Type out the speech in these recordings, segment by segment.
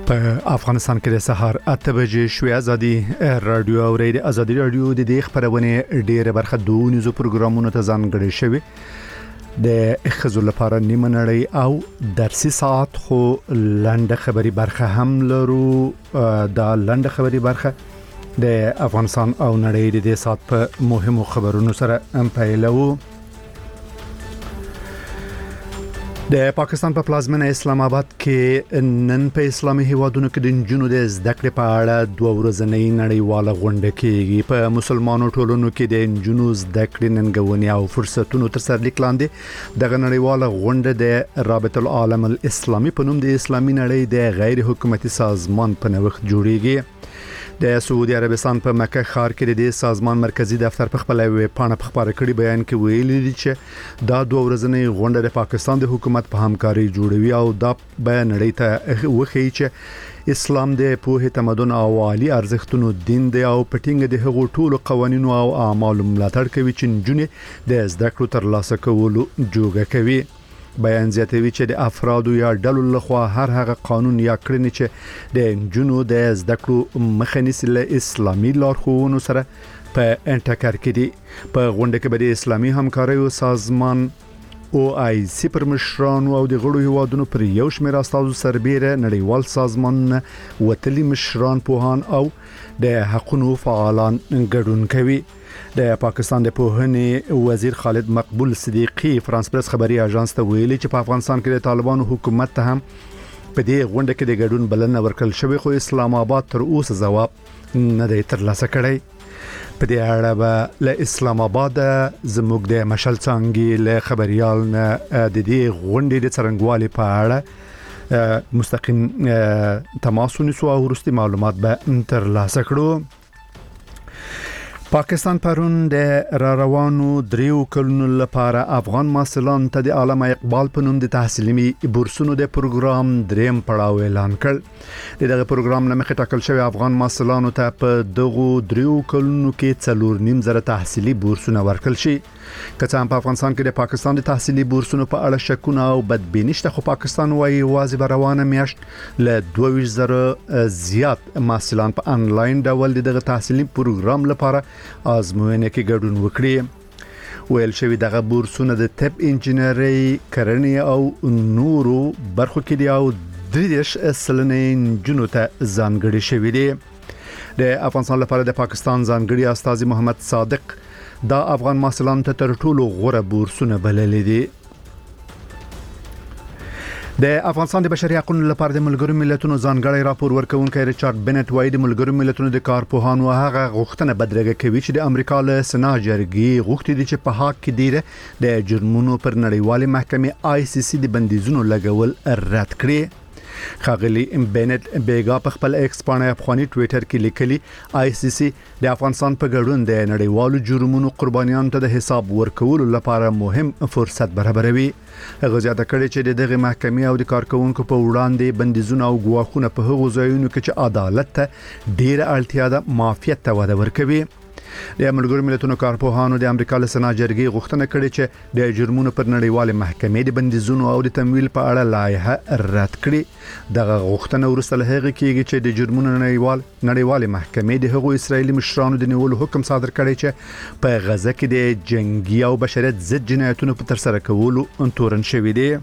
په افغانستان کې د سهار 8 بجې شوې ازادي رادیو او ریډیو ازادي رادیو د دې خبرونه ډیره برخه دونیزو پروګرامونو ته ځانګړي شوی د خزو لپاره نیمه نړۍ او درسي ساعت خو لاندې خبري برخه هم لرو دا لاندې خبري برخه د افغانستان او نړۍ د دې ساعت په مهمو خبرونو سره هم پیلو د پاکستان په پلازمینه اسلام آباد کې نن په اسلامي هیوادونو کې د جنونو د زده کړې په اړه دوه ورځنۍ نړیواله غونډه کېږي په مسلمانانو ټولنو کې د جنونو زده کړې ننګونې او فرصتونو تر سرلیک لاندې د نړیواله غونډه د رابطه العالم الاسلامي په نوم د اسلامي نړۍ د غیر حکومتي سازمان په نوښت جوړیږي د سعودي عربستان په مکه ښار کې د سازمان مرکزی دفتر په خپل ویب پاڼه په خبره کړي بیان کې ویلي دي چې دا دوه ورځنۍ غونډه د پاکستان د حکومت په همکاري جوړوي او دا بیان نړۍ ته وخی چې اسلام د پوهه تمدن او عالی ارزښتونو دین دی او پټینګ د هغو ټولو قوانینو او اعمالو ملاتړ کوي چې جنونه د زده کړو تر لاسه کولو جوګه کوي بیان زیاتوي چې د افرادو یا ډلو لخوا هر هغه قانون یا کړنې چې د جنونو د زده کړو مخه نیسي له اسلامي لارښوونو سره په انټکار کې دي په غونډه کې به د اسلامي همکارۍ سازمان او آی سی پر مشرانو او د غړو هیوادونو پر یو شمېر استازو سربېره نړیوال سازمان وتلي مشران پوهان او د حقوقو فعالان ګډون کوي د پاکستان د پوهنې وزیر خالد مقبول صدیقی فرانس پریس خبري اژانس ته ویلي چې په افغانستان کې د طالبانو حکومت ته هم په دې غونډه کې د ګډون بلنه ورکړل شوې خو اسلام آباد تر اوسه ځواب نه دی ترلاسه کړی په دې اړه به له اسلام آباد زموږ د مشل څنګه له خبريال نه د دې غونډې د څرنګوالي په اړه مستقیم تماس ونیسو او وروستي معلومات به ترلاسه کړو پاکستان پرون د روانو دریو کلونو لپاره افغان محصلان ته د علامه اقبال په نوم د تحصیلي بورسونو د پروګرام دریم پړاو اعلان کړ دغه پروګرام لمخې ټاکل شوی افغان محصلانو ته په دغه دریو کلونو کې 4.5 تحصیلي بورسونه ورکړل شي کله په افغانستان کې د پاکستان د تحصیلي بورسونو په اړه شکونه او بدبینی شته خو پاکستان وايي واځي روانه میاشت له 2000 زیات محصلان په انلاین ډول دغه تحصیلي پروګرام لپاره ازموینه کې ګډون وکړي ویل شوی دغه بورسونه د طب انجینری کرنې او نورو برخو کې دی او 30 سلنې جنو ته ځانګړي شوی دی د افغانستان لپاره د پاکستان ځانګړي استاذ محمد صادق دا افغان محصلان ته تر ټولو غوره بورسونه بللې دي د افغانستان د بشري حقوقو لپاره د ملګرو ملتونو ځانګړی راپور ورکونکي ریچارډ بنټ وایي د ملګرو ملتونو د کارپوهانو هغه غوښتنه بدرګه کوي چې د امریکا له سنا جرګې غوښتي دي چې په حق کې دیره د جرمونو پر نړیوالې محکمې آی سی سی د بندیزونو لګول رد کړي خاغلی بنټ بیگا په خپل ایکس باندې افغاني ټوئیټر کې لیکلي آی سی سی د افغانستان په ګډون د نړیوالو جرمونو قربانیانو ته د حساب ورکولو لپاره مهم فرصت برابروي هغه زیاته کړي چې دغه محکمې او د کارکونکو په وړاندې بندیزونه او ګواښونه په هغو ځایونو کې چې عدالت ته ډیره اړتیا ده معافیت ته وده ورکوي د ملګرو ملتونو کارپوهانو د امریکا له سنا جرګې غوښتنه کړې چې د جرمونو پر نړیواله محکمې د بندیزونو او د تمویل په اړه لایحه رد کړي دغه غوښتنه ورسره هغه کېږي چې د جرمونو نړیواله محکمې د هغو اسرایلی مشرانو د نیولو حکم صادر کړي چې په غزه کې د جنگي او بشریت ضد جنایتونو په تر سره کولو تورن شوی دی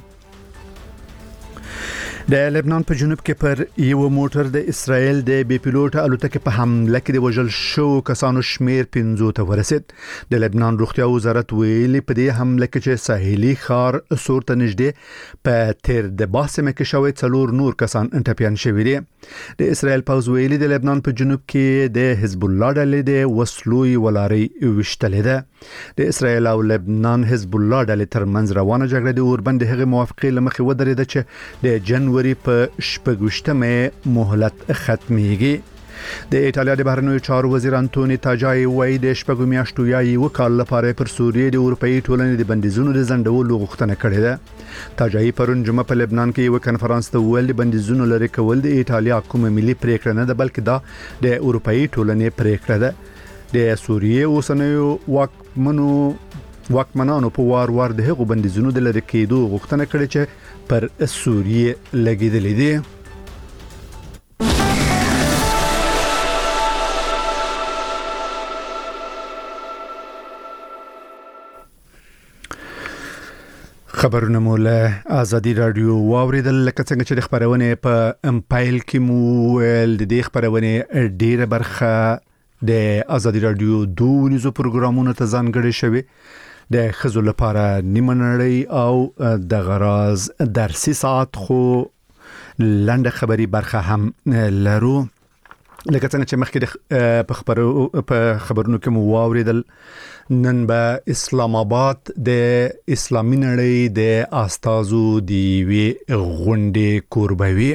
د لبنان په جنوب کې پر یو موټر د اسرائیل د بي پيلوټ الوتکې په حمله کې د وژل شو کسانو شمیر 15 ته ورسید د لبنان روغتیا وزارت ویلي په دې حمله کې چې ساحلي ښار سور ته نږدې په تیر د باسمه کې شوی 4 نور کسان انټپیان شوی دي د اسرائیل پوز ویلي د لبنان په جنوب کې د حزب الله ډلې د وسلوي ولاري وشتلې ده د اسرائیل او لبنان حزب الله ډلې ترمنځ روانه جګړه د اوربند هغه موافقې لمخې ودرېده چې د جنوري په شپږشتمه مهلت ختميږي د ایتالیا د بهرنیو چارو وزیر انټونی تاجای وایي د شپږو میاشتو یا یو کال لپاره پر سوریې د اروپאי ټولنې د بندیزونو د ځنډولو غوښتنه کړې ده تاجای پرون جمعه په لبنان کې یو کنفرانس ته ویل د بندیزونو لري کول د ایتالیا کومه ملي پریکړه نه ده بلکې دا د اروپאי ټولنې پریکړه ده د سوریې اوسنیو واکمنانو په وار د هغو بندیزونو د لری کېدو غوښتنه کړې چې پر سوریې لګیدلې دي خبرونه مو له ازادي رادیو واوریدل لکه څنګه چې د خبرونه په امپایل کې مو د دې خبرونه ډیره برخه د ازادي رادیو دوه نيزو پروګرامونو ته ځانګړې شوی د خزو لپاره نیمنړی او د غراز درسي ساعت خو لاندې خبري برخه هم لرو لکه څنګه چې مخکې په خبرونو کې مو واوریدل نن به اسلام آباد د اسلامي نړۍ د استازو دی وی غونډې کوربوي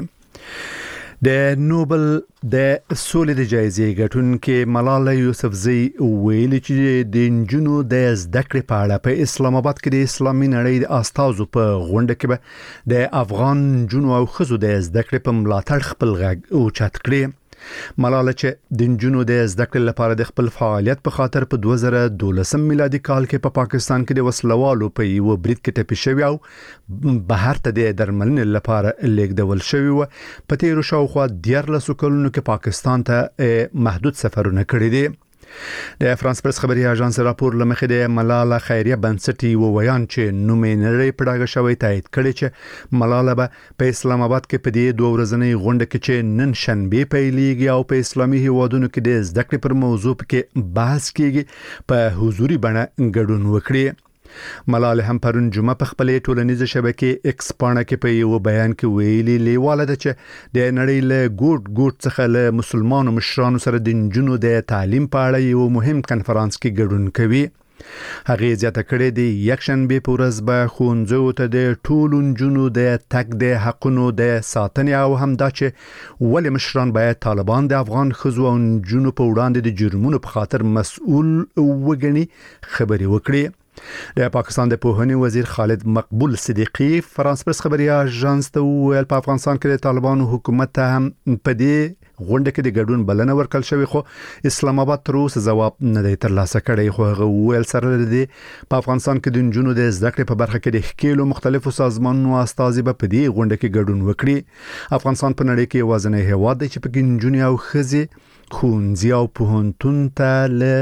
د نوبل د سولې د جایزې ګټونکې ملاله یوسفزۍ ویلي چې د جنونو د زده کړې په اړه په اسلام آباد کې د اسلامي نړۍ د استازو په غونډه کې به د افغان جنونو او خزو د زده کړې په ملاتړ خپل غږ اوچت کړی ملاله چې د جنونو د زده کړې لپاره د خپل فعالیت په خاطر په 2012 میلادي کال کې په پاکستان کې د وسلوالو په یو برید کې ټپي شوی او بهر ته د درملنې لپاره لیږدول شوی و په تیرو شاوخوا 14 کلونو کې پاکستان ته محدود سفرونه کړی دي د فرانس پرس خبري اژانس راپور لمخې د ملاله خیریه بنسټي وویان چې نومینری پړاګه شوی تایید کړي چې ملاله په اسلام آباد کې په دې دوه ورځنۍ غونډه کې چې نن شنبه پیلېږي او په اسلامي هیوادونو کې د زده کړې پر موضوع کې بحث کیږي په حضوري بڼه ګډون وکړي ملاله هم پرون جمعه په خپلې ټولنیزه شبکې ایکس پاڼه کې په یو بیان کې ویلي لیواله ده چې د نړۍ له ګوټ څخه له مسلمانانو مشرانو سره د جنونو د تعلیم په اړه یو مهم کنفرانس کې ګډون کوي هغه زیاته کړې دی یکشنبه په ورځ به خونځو ته د ټولو جنونو د تک د حقونو د ساتنې او هم دا چې ولې مشران باید طالبان د افغان خزو او جنونو په وړاندې د جرمونو په خاطر مسؤل وګڼي خبري وکړي د پاکستان د پوهنې وزیر خالد مقبول صدیقی فرانس پرس خبري اژانس ته ویل په افغانستان کې د طالبانو حکومت ته هم په دې غونډه کې د ګډون بلنه ورکړل شوی خو اسلام آباد تر اوسه ځواب نه دی ترلاسه کړی خو هغه ویل سره لري په افغانستان کې د جنونو د زده کړې په برخه کې د خکېلو مختلفو سازمانونو استازي به په دې غونډه کې ګډون وکړي افغانستان په نړۍ کې وازنه هیواد دی چې په کې جنونو او خزي خونځي او پوهنتون ته له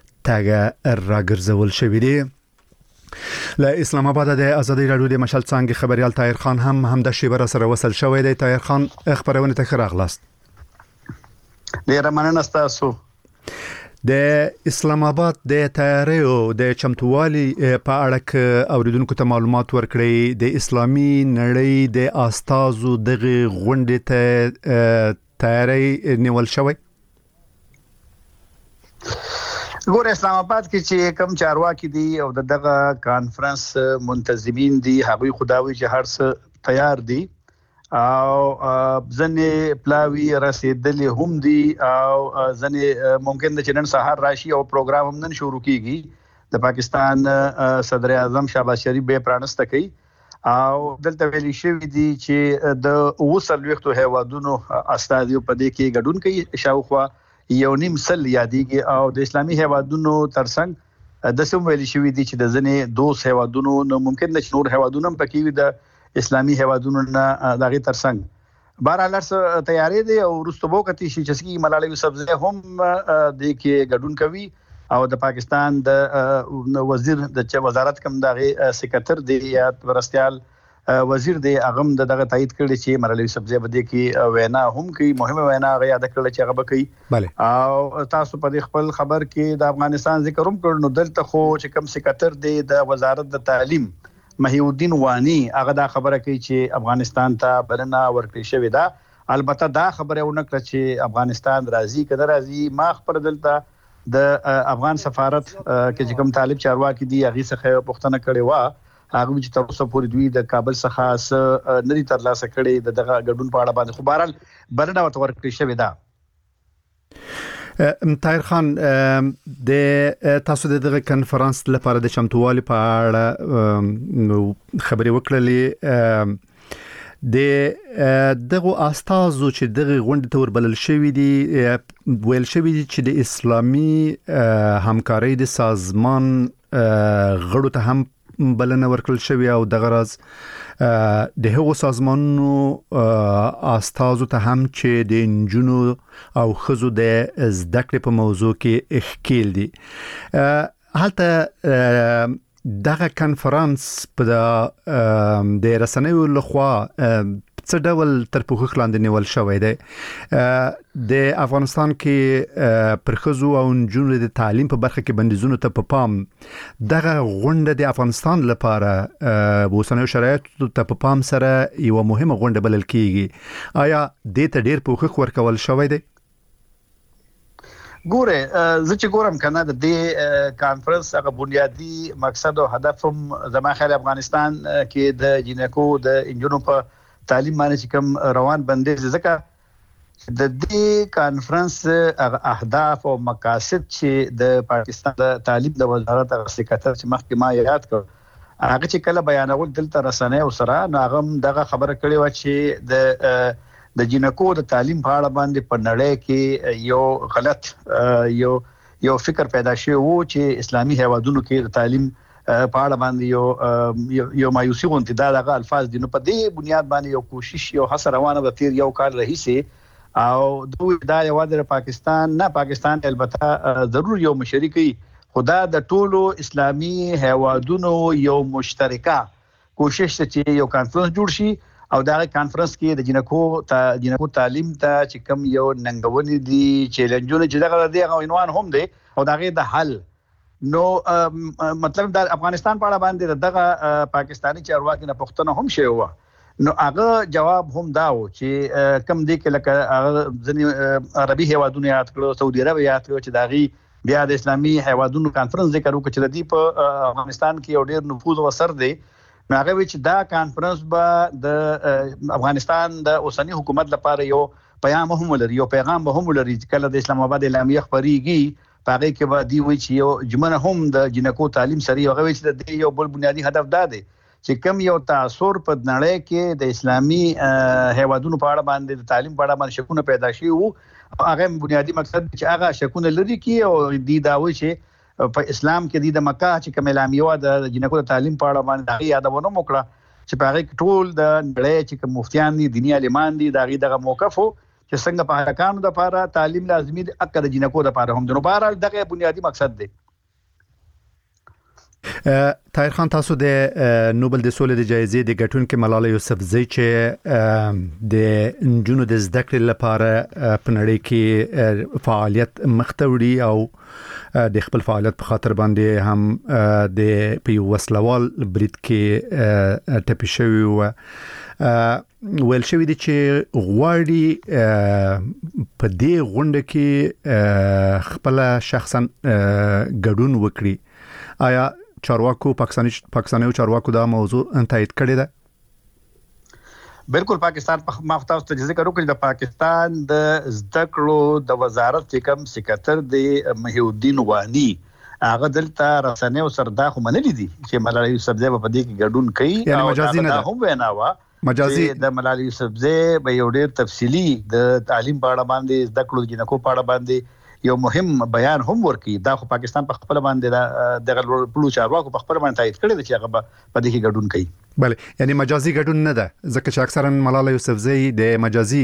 تاګه راګرځول شوی دی له اسلام آباد د ازادي رادیو د مشال څنګه خبريال طاهر خان هم د شیبر سره وصل شوی دی طاهر خان خبرونه ته خراغلاست ډیره مننه تاسو د اسلام آباد د تیاریو د چمتووالي په اړه کې اوریدونکو ته معلومات ورکړي د اسلامي نړۍ د استازو دغه غونډه ته تیاری نیول شوی ګور اسلام آباد کې چې کم چارواکي دي او دغه کانفرنس منتظمین دي هغه خداوي چې هر څه تیار دي او ځنې پلاوی رسیدلې هم دي او ځنې ممکن د چنن سهار راشي او پروګرام هم نن شروع کیږي د پاکستان صدر اعظم شهباز شریف به پرانسته کوي او دلته ویلي شوی دي چې د وسلوختو هیوادونو استازي په دې کې ګډون کوي شاوخوا یو نیم سل یادېږي او د اسلامي هیوادونو ترڅنګ د سم ویلي شوی دي چې د ځنې دوه هیوادونو نو ممکن د نور هیوادونو هم پکې وي د اسلامي هیوادونو نه دغه ترڅنګ بهرحال تیاری دي او رستبو کتی چې چې ملاله یوسفزۍ هم د کې ګډون کوي او د پاکستان د وزیر د وزارت کوم دغه سکرټر دی یا ورستیال وزیر دی اغم دغه تایید کړی چې ملاله یوسفزۍ بده کې وینا هم کوي مهمه وینا غیا د کړل چې هغه کوي او تاسو په خپل خبر کې د افغانستان ذکر هم کړو دلته خو چې کوم سکرټر دی د وزارت د تعلیم محی الدین وانی هغه دا خبره کوي چې افغانستان ته بلنه ورکړی شوې ده البته دا خبره ونکړه چې افغانستان راضي کده راضي ما خبر دلته د افغان سفارت کې کوم طالب چارواکي دی هغه څخه پوښتنه کړې و هغه چې تر اوسه پورې دوی د کابل څخه نری ترلاسه کړي دغه ګډون په اړه باندې خو بهرحال بلنه ورکړی شوې ده طاهر خان د تاسو دغه کنفرانس لپاره د چمتووالي په اړه خبري وکړلې دغه استازو چې دغه غونډه ته وربلل شوی دي ویل شوی دي چې د اسلامي همکارۍ د سازمان غړو ته هم بلنه ورکړل شوی او د غرض د هغو سازمانونو استازو ته هم چې د انجونو او خزو د زده کړې په موضوع کې اخکیل دي هلته دغه کانفرنس په د رسنیو لخوا څه ډول تر پوښښ لاندې نیول شوی دی د افغانستان کې پر ښځو او نجونو د تعلیم په برخه کې بندیزونو ته په پام دغه غونډه د افغانستان لپاره اوسنیو شرایطو ته په پام سره یو مهمه غونډه بلل کیږي آیا دې ته ډیر پوښښ ورکول شوی دی؟ ګوره زه چې ګورم کنه د دې کانفرنس هغه بنیادی مقصد او هدف هم زما خیال افغانستان کې د جنکو د انجونو په تعلیم باندې کوم روان بندیز ځکه د دې کانفرنس هغه اهداف او مقاصد چې د پاکستان د تعلیم د وزارت هغه سکرټر چې مخکې ما یاد کړ هغه چې کله بیانول دلته رسنۍ او سره نو هغه دغه خبره کړې و چې د جنکو د تعلیم په اړه باندې په نړۍ کې یو غلط یو فکر پیدا شوی وو چې اسلامي هیوادونو کې د تعلیم په اړه باندې یو مایوسی غونډه دغه الفاظ دي نو په دې بنیاد باندې یو کوشش یو هڅه روانه د تیر یو کال رئیسه او دوی دا یو د پاکستان البته ضرور یو مشرکی خدا د ټولو اسلامي هیوادونو یو مشترکه کوشش چې یو کانفرنس جوړ شي او دا کانفرنس کې د جنکو تعلیم ته چې کوم یو ننګونې دي چیلنجونه چې دغه د عنوان هم دي او دغه د حل نو مطلب د افغانستان په اړه باندې دغه پاکستانی چارواکي نه پوښتنه هم شوی و نو هغه جواب هم دا و چې کم دي کې لکه ځنی عربي هیوادونو یاد کړو سعودي عرب یاد کړو چې داغي بیا د اسلامي هیوادونو کانفرنس ذکر وکړي چې د دې په افغانستان کې یو ډیر نفوذ او اثر دی هغه چې دا کانفرنس به د افغانستان د اوسنی حکومت لپاره یو پیغام هم لري یو پیغام به هم لري کله د اسلام آباد اعلامیه خبريږي هغه کې به دی وی چې یو جمله هم د جنکو تعلیم سره هغه چې د یو بل بنیادی هدف دا دی چې کم یو تاثیر په نړۍ کې د اسلامي هیوادونو په اړه باندې د تعلیم په اړه باندې شکونه پیدا شي او هغه بنیادی مقصد چې هغه شکونه لري کې او دی دا وی چې په اسلام کې د مکه چې کوم اعلامیه د جنکو د تعلیم په اړه باندې یادونه وکړه چې په هغه کې ټول د نړۍ چې کوم مفتیان دي دینی عالمان دي دغه موقف چې څنګه په حقانو د لپاره تعلیم لازمي دي اکه د جنکو د لپاره هم د بهر دغه بنیادی مقصد دی طاهر خان تاسو د نوبل د سولې د جایزې د ګټونکو ملاله یوسفزۍ چې د انجونو د زده کړې لپاره په نړۍ کې فعالیت مختوړي او د خپل فعالیت په خاطر باندې هم د په وسلوال برید کې ټپي شوی و ویل شوی دی چې غواړي په دې غونډه کې خپل شخصا ګډون وکړي آیا چارواکو پاکستاني چارواکو دا موضوع تایید کړی ده؟ بالکل پاکستان په مافتاوس ته ذکر وکړي د پاکستان د زده کړو د وزارت چې کوم سکرټر دی محی الدین وانی هغه دلته رسنیو سره دا خو منلي دي چې ملاله یوسفزۍ په دې کې ګډون کوي یعنی مجازي نه هم ویناوه مجازي د ملاله یوسفزۍ به یو ډیر تفصیلی د تعلیم په اړه باندې زده کړو جنکو په اړه باندې یو مهم بیان هم ورکړي دا خو پاکستان په خپل باندې د پلو چارواکو په خپل باندې تایید کړی دی چې هغه په دې کې ګډون کوي بله یعنی مجازي ګډون نه ده ځکه چې اکثرا ملاله یوسفزۍ د مجازي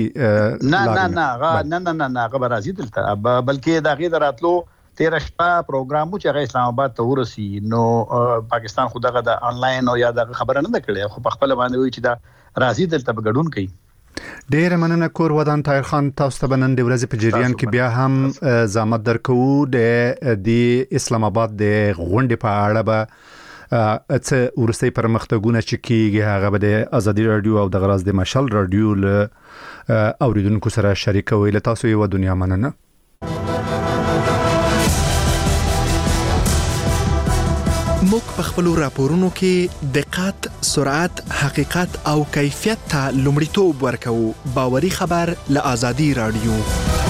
نه هغه راځي دلته بلکې دا غي دراتلو 13 شپه پروګرامو چې هغه اسلام آباد ته ورسی نو پاکستان خو دغه د انلاین او یا د خبره نه کړي خو په خپل باندې وی چې دا راځي دلته ګډون کوي ډیر مننه کور ودان طاهر خان تاسو ته بنن د ورځې په جریان کې بیا هم زحمت درکو د اسلام آباد د غونډې په اړه به څه ورسته پرمختګونه چې کیږي هغه به د ازادي رادیو او د غراز د مشال رادیو له اوریدونکو سره شریکوي له تاسو یو دنیا مننه موږ په خپل راپورونو کې دقت، سرعت، حقیقت او کیفیت ته لومړیتوب ورکوو. باوري خبر له آزادي رادیو.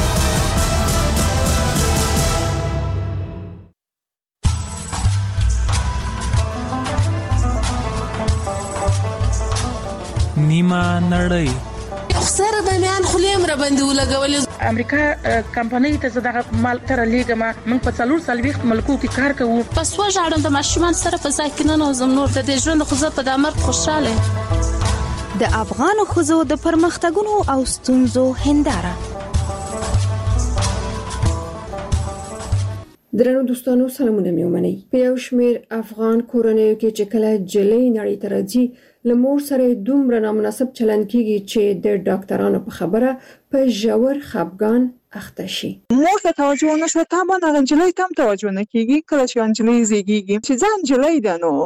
نیمه نړۍ سره د میان خلیم را باندې ولګولې. امریکا کمپنۍ ته زداغه مال تر لیګما موږ په 440 ملکو کې کار کوو. پس وژاړم د ماشومان سره په ځای کې نه نوزم نور د دې ژوند خو زه په دامر خوشاله. د افغان خزو د پرمختګونو او ستونزو هنداره. درنو دوستانو سلامونه میومنئ. په یو شمیر افغان کورنیو کې چې کله جلۍ نړۍ ته راځي لمور سره دومره نامناسب چلند کیږي چې د ډاکټرانو په خبره په ژور خپګان اخته شي. مور ته توجه نشوه طبعا هغه جلۍ ته هم توجه نه کیږي کله چې جلۍ زیږیږي چې ځان جلۍ ده نو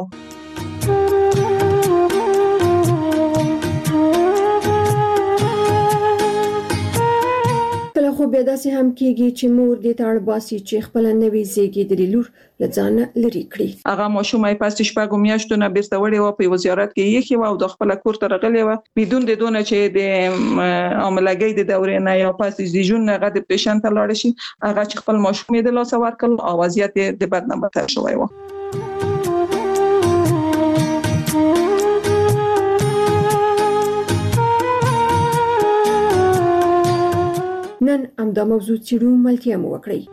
خو بیا داسې هم کیږي چې مور دې ته اړ باسي چې خپل نوې زیږیدلې لور له ځانه لرې کړي. هغه ماشوم یې پاس شپږ میاشتو نه بیرته وړي و په وزارت کې یې و او د خپل کور ته راغلی و بدون د دونه چې د عاملګۍ د دورې نه یا پاس د جون نه غد پیشن ته لاړ شي هغه چې خپل ماشوم یې د لاس ورکړ او وضعیت د بد نه بدتر شوی و. نن همدا موضوع څیړو ملتیا مو وکړئ.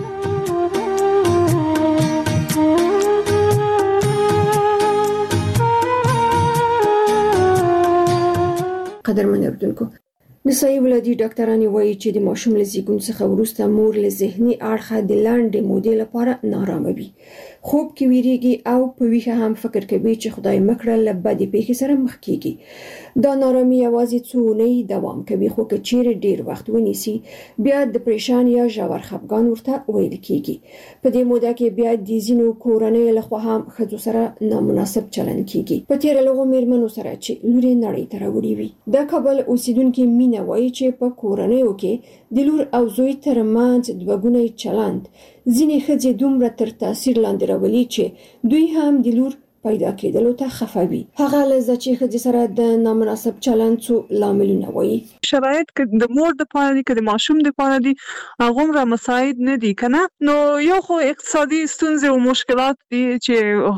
قدرمن اردوونکو نسایي ولادي ډاکټرانو وایي چې د ماشوم له زیږون څخه وروسته مور له ذهني اړخه د لاندې مودې لپاره نارامه وي. خوب کې ویریږي او په ویښه هم فکر کوي چې خدای مکړه له بدې پیښې سره مخ کیږي. دا نارامي یوازې څو اونۍ دوام کوي خو که چیرې ډیر وخت ونیسي بیا ډیپریشن یا ژور خپګان ورته ویل کیږي. په دې موده کې بیا د ځینو کورنیو لخوا هم ښځو سره نامناسب چلند کیږي. په تیر لغو میرمنو سره چې لوري نړۍ ته راوړي وي. د کابل اوسیدونکو مینا وایي چې په کورنیو کې د لور او زوی ترمنځ دوګونی چلند ځینې ښځې دومره تر تاثیر لاندې راولي چې دوی هم د لور پیدا کېدلو ته خفوي. هغه لږه چې ښځې سره د نامناسب چلند څو لاملونه وایي. شرایط که د مور د پاره دي که د ماشوم د پاره دي هغومره مساعد نه دي کنه نو یو خو اقتصادي ستونزې او مشکلات دي چې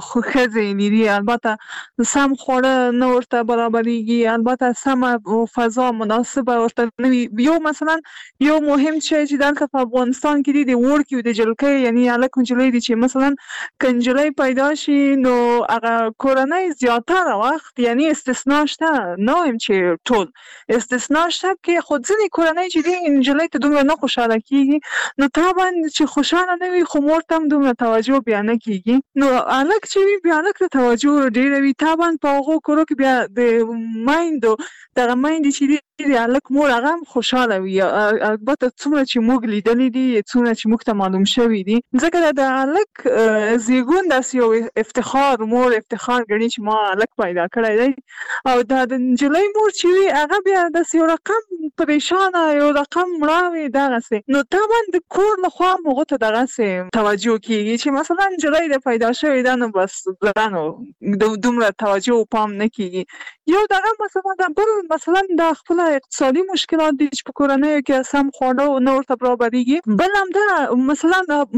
ښځې لري. البته سم خواړه نه ورته برابرېږي البته سمه فضا مناسبه ورته نه وي. یو مثلا یو مهم شی چې دلته په افغانستان کې دي د وړکیو د جلکۍ یعنی هلک نجلۍ دي چې مثلا که نجلۍ پیدا شي نو هغه کورنۍ زیاتره وخت یعنی استثنا شته نه وایم چې ټول استثنا شته کې خو ځینې کورنۍ چې دي نجلۍ ته دومره نه خوشحاله کیږي نو طبعا چې خوشحاله نه وي خو مور ته هم دومره توجه بیا نه کیږي. نو هلک چې وي بیا هلک ته توجه ډېره وي. طبعا په هغو کورو کې بیا د میندو دغه میندې چې دي د هلک مور هغه هم خوشحاله وي. البته څومره چې موږ لیدلي دي څومره چې موږ ته معلوم شوي دي ځکه د هلک زیږون داسې یو افتخار مور افتخار ګڼي چې ما هلک پیدا کړی دی او دا د نجلۍ مور چې وي هغه بیا داسې یو رقم پریشانه یو رقم مړاوې دغسې نو طبعا د کور لخوا هم هغو ته دغسې توجه کېږي چې مثلا نجلۍ د پیدا شوې ده نو بس نو دومره توجه و پام نه کېږي. یو دغه مثلا د بل مثلا د خپله اقتصادي مشکلات دي چې په کورنیو کې سم خواړه نه ورته برابرېږي. بل همدا مثلا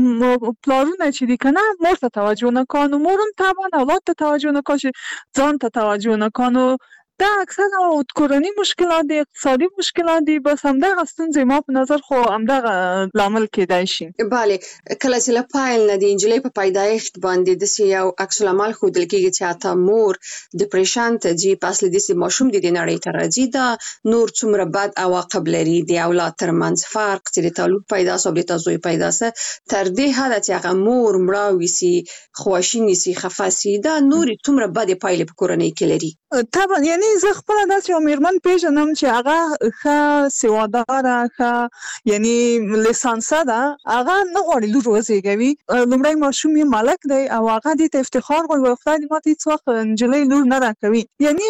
پلارونه چې دي که نه مور ته توجه نه کوي نو مور هم طبعا اولاد ته توجه نه کوي ځان ته توجه نه کوي نو دا اکثر کورنی مشکلات دي اقتصادي مشکلات دي بس همدغه ستونزې ما په نظر خو همدغه لامل کېدای شي. بله کله چې له پیل نه د نجلۍ په پیدایښت باندې داسې یو عکس العمل ښودل کېږي چې حتی مور ډیپریشن ته ځي په اصل داسې ماشوم د دې نړۍ ته راځي دا نور څومره بد عواقب لري د اولاد ترمنځ فرق چې د تا لور پیدا سه او د تا زوی پیدا سه تر دې حده چې هغه مور مړاوي سي خواشیني سي خفه سي دا نورې څومره بدې پایلې په کورنۍ کې لري. طبعا یعنی زه خپله داسې یو میرمن پیژنم چې هغه ښه سواداره ښه یعنی لیسانسه ده هغه نه غواړي لور وزېږوي. لومړی ماشوم یې ملک دی او هغه دې ته افتخار غواړي وایي خدای دې ماته هېڅ وخت نجلۍ لور نه راکوي. یعنی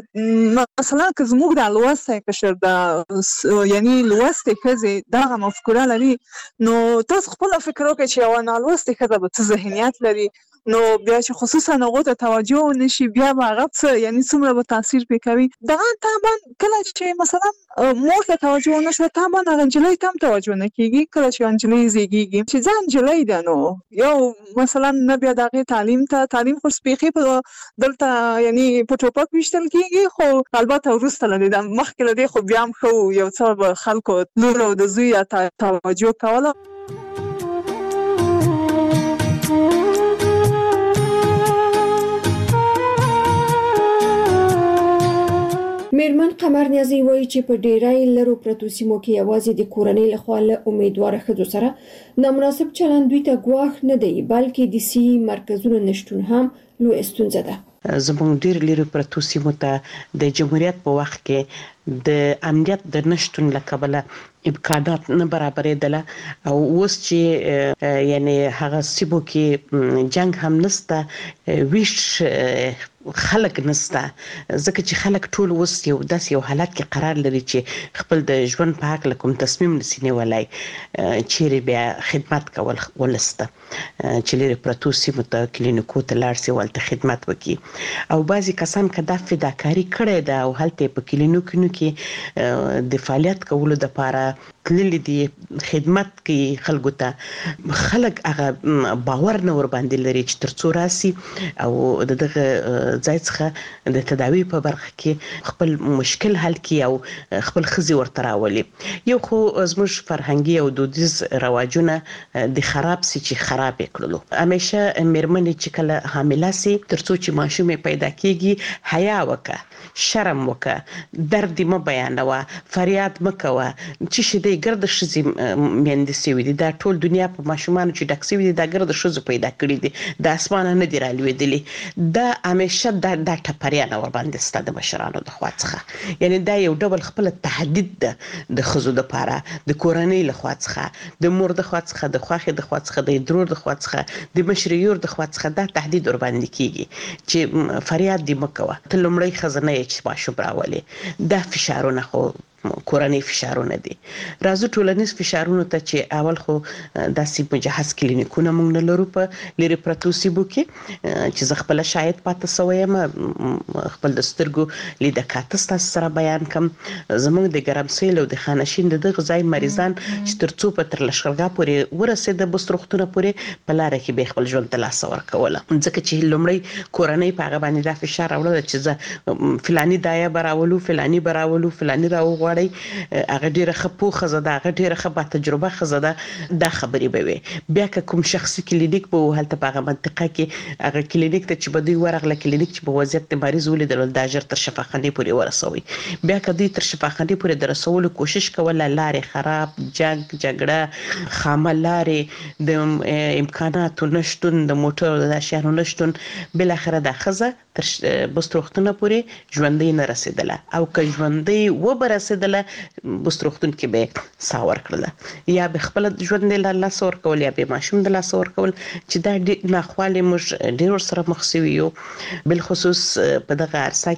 مثلا که زموږ دا لوستی قشر د یعنی لوستې ښځې دغه مفکوره لري نو تاسو خپله فکر وکړئ چې یوه نالوستې ښځه به څه ذهنیت لري نو بیا چې خصوصا هغو ته توجه ونه شي بیا به هغه څه یعنی څومره به تاثیر پرې کوي. دغه طبعا کله چې مثلا مور ته توجه ونه شوه طبعا هغه نجلۍ ته هم توجه نه کېږي. کله چې نجلۍ زیږېږي چې ځه نجلۍ ده نو یو مثلا نه بیا د هغې تعلیم خو سپېښې په دلته یعنی په ټوپک ویشتل کېږي خو البته وروسته له دې مخکې له دې خو بیا هم ښه یو څه به خلکو لور او د زوی توجه کوله. میرمن قمر نیازی وایي چې په ډیری لرو پرتو سیمو کې یوازې د کورنۍ لخوا له امیدواره ښځو سره نامناسب چلند دوی ته ګواښ نه دی بلکې د صحي مرکزونو نشتون هم لویه ستونزه ده. زموږ ډیر لري پرتو سیمو ته د جمهوریت په وخت کې د امنیت د نشتون له کبله امکانات نه برابرېدله او اوس چې یعنی هغه سیمو کې جنگ هم نسته ویش خلک نسته ځکه چې خلک ټول اوس یو حالت کې قرار لري چې خپل د ژوند په حق کوم تصمیم نشي نیولای چې بیا خدمت کول ولسته چې لري پرتو سیمو ته کلینیکو ته لاړ شي ولته خدمت وکړي او بعضی کسان کدا فداکاری کړي دا او هلته په کلینیکونو کې د فعالیت کولو د لپاره تللی دي خدمت کوي خلکو ته خلک هغه باور نه ور باندې لري چې ترڅو راسي او دغه ځای څخه د تداوی په برخه کې خپل مشکل حل کړي او خپل خزي ورته راولي. یو خو زموږ فرهنګي او دودیز رواجونه د خراب سي چې خراب کړلو همیشه مېرمنې چې کله حامله سي ترڅو چې ماشوم پیدا کیږي حیا وکړه شرم وکړه درد م بیانوه فریاد مکوه چې شې د ګرد شزي مېندې سوي دي دا ټول دنیا په ماشومان چې ډک سوي دي دا ګرد شزو پیدا کړی دي د اسمانه نه دی رالوېدلی دا همیشه دا ټپریانه ور باندې ستاسو د مشرانو د خوا څخه یعنی دا یو ډول خپل تهدید ده د خزو د پاره د کورنۍ له خوا څخه د مور د خوا څخه د خواخې د خوا څخه د درور د خوا څخه د مشریور د خوا څخه دا تهدید ور باندې کیږي چې فریاد دی مکوه ته لمړی خزنه چې ماشوم راولي دا فشارونه خو کورنۍ فشارونه دي. راځو ټولنیز فشارونه ته چې اول خو داسې مجهز کلینیکونه موږ نه لرو په لري پرتو سیمو کې چې زه خپل شاید پاتې سویم خپل د سترګو لیدکات تاسو سره بیان کوم زموږ د ګرمسیل او د خانشین دغه ځای مریضان چې ترڅو په تر لشکرګه پورې ورسېد بستروختونه پورې په لار کې به خپل ژوند ته لاس ورکوله ځکه چې لومړی کورنۍ په هغه باندې دا فشار راوړل چې زه فلانی دایا براولو فلانی براولو فلانی راو هغه ډیره خپو خزاده هغه ډیره خبره تجربه خزاده دا خبرې به وي بیا کوم شخصي کلینیک په هلته په هغه منطقه کې هغه کلینیک ته چې بده ورغله کلینیک چې په وضعیت د مریض ولیدل د اجر تر شفاخانه پورې ورسوي بیا کدی تر شفاخانه پورې درسولو کوشش کوله لارې خراب جنگ جګړه خامه لارې د امکاناتو نشټون د موټر د اشیانو نشټون بل اخره د خزه تر بستروختونه پورې ژوندۍ نه رسیدله او که ژوندۍ و برسیدله بستروختون کې به ساور کړله یا به خپل ژوند له لاس ورکول یا به ماشوم د لاس ورکول چې دا ناخواله موږ ډیر سره مخ شوی یو بل خصوص په دغه عرصه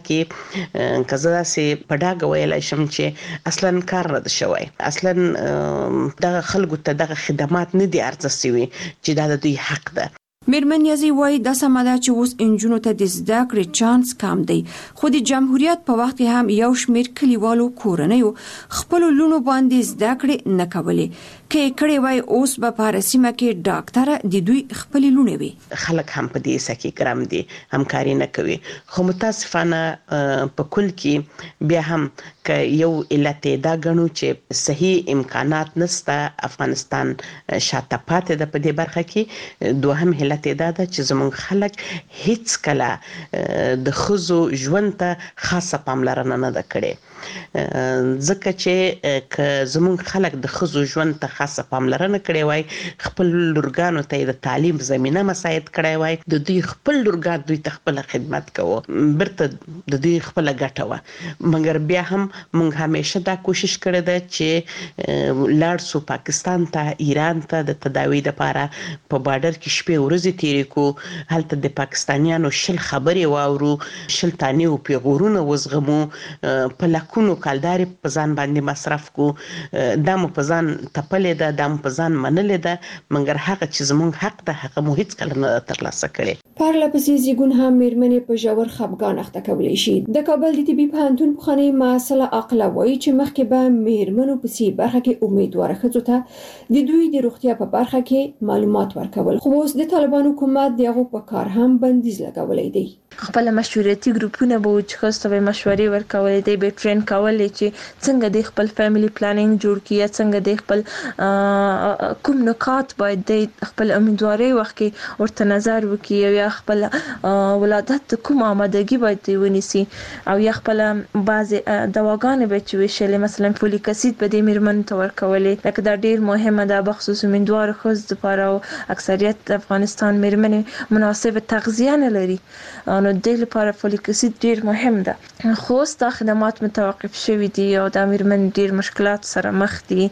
کې کزدا سي پډاګ ویلای شم چې اصلا کار رد شوی اصلا دغه خلکو ته دغه خدمات نه دي ارزښت شوی چې دا د دوی حق ده. میرمن نیازی وایي دا سمه ده چې اوس انجونو ته د زده کړې چانس کم دی خو د جمهوریت په وخت کې هم یو شمېر کلیوالو کورنیو خپلو لونو باندې زده کړې نه کولې کې کړې وای اوس به په رسمه کې ډاکټر د دوی خپل لونه وي خلک هم په دې سکه ګرام دي همکاري نه کوي خو متاسفانه په کل کې بیا هم ک یو علت دا غنو چې صحیح امکانات نسته افغانستان شاته پاتې ده په دې برخه کې دوهم علت دا ده چې زموږ خلک هیڅ کله د خزو ژوند ته خاصه پاملرنه نه ده کړې ځکه چې ک زموږ خلک د خزو ژوند ته خاصه پاملرنه کړې وای خپل لورګانو ته د تعلیم زمينه مساعد کړې وای د دوی خپل لورګان دوی ته خپل خدمت کوو برته د دوی خپل ګټه و مګر بیا هم موږ همیشه دا کوشش کړې ده چې لاړ سو پاکستان ته ایران ته د تداوی لپاره په بارډر کې شپې ورځې تیرې کو هلته د پاکستانیانو شل خبرې واورو شل تانی او پیغورونه وزغمو په لکونو کالداري په ځان باندې مصرف کو د مو په ځان تپلې ده د مو په ځان منلې ده مګر هغه چې زموږ حق ده هغه مو هیڅ کله نه ترلاسه کړي. پرلپسې زیږون هم میرمنې په ژور خپګان اخته کولی شي. د کابل د طبي پوهنتون پخوانی مسله عقله وایي چې مخکې به میرمنو په سي برخه کې امیدواره ښځو ته د دوی د روغتیا په برخه کې معلومات ورکول خو اوس د طالبان حکومت دغه په کار هم بندیز لګولې دی. خپل مشورتي ګروپونه به چې خاصه مشورې ورکولې دی به ټرین کولې چې څنګه د خپل فیملی پلانینګ جوړ کړي څنګه د خپل کوم نکات باید د خپل امیدواري وخت کې ورته نظر وکړي یا خپل ولادت کوم آمادګي باید ونیسي او یا خپل بعض دواګانې به چې وشلې مثلا فولیک اسید په دې میرمن ته ورکولې لکه دا ډیر مهمه ده بخصوص مندوار ښځو لپاره او اکثریت د افغانستان میرمنې مناسب تغذیه نه لري نو د دې لپاره فولیک اسید ډیر مهم ده خو ستا خدمات متوقف شوي دي او د میرمن ډیر مشکلات سره مخ دي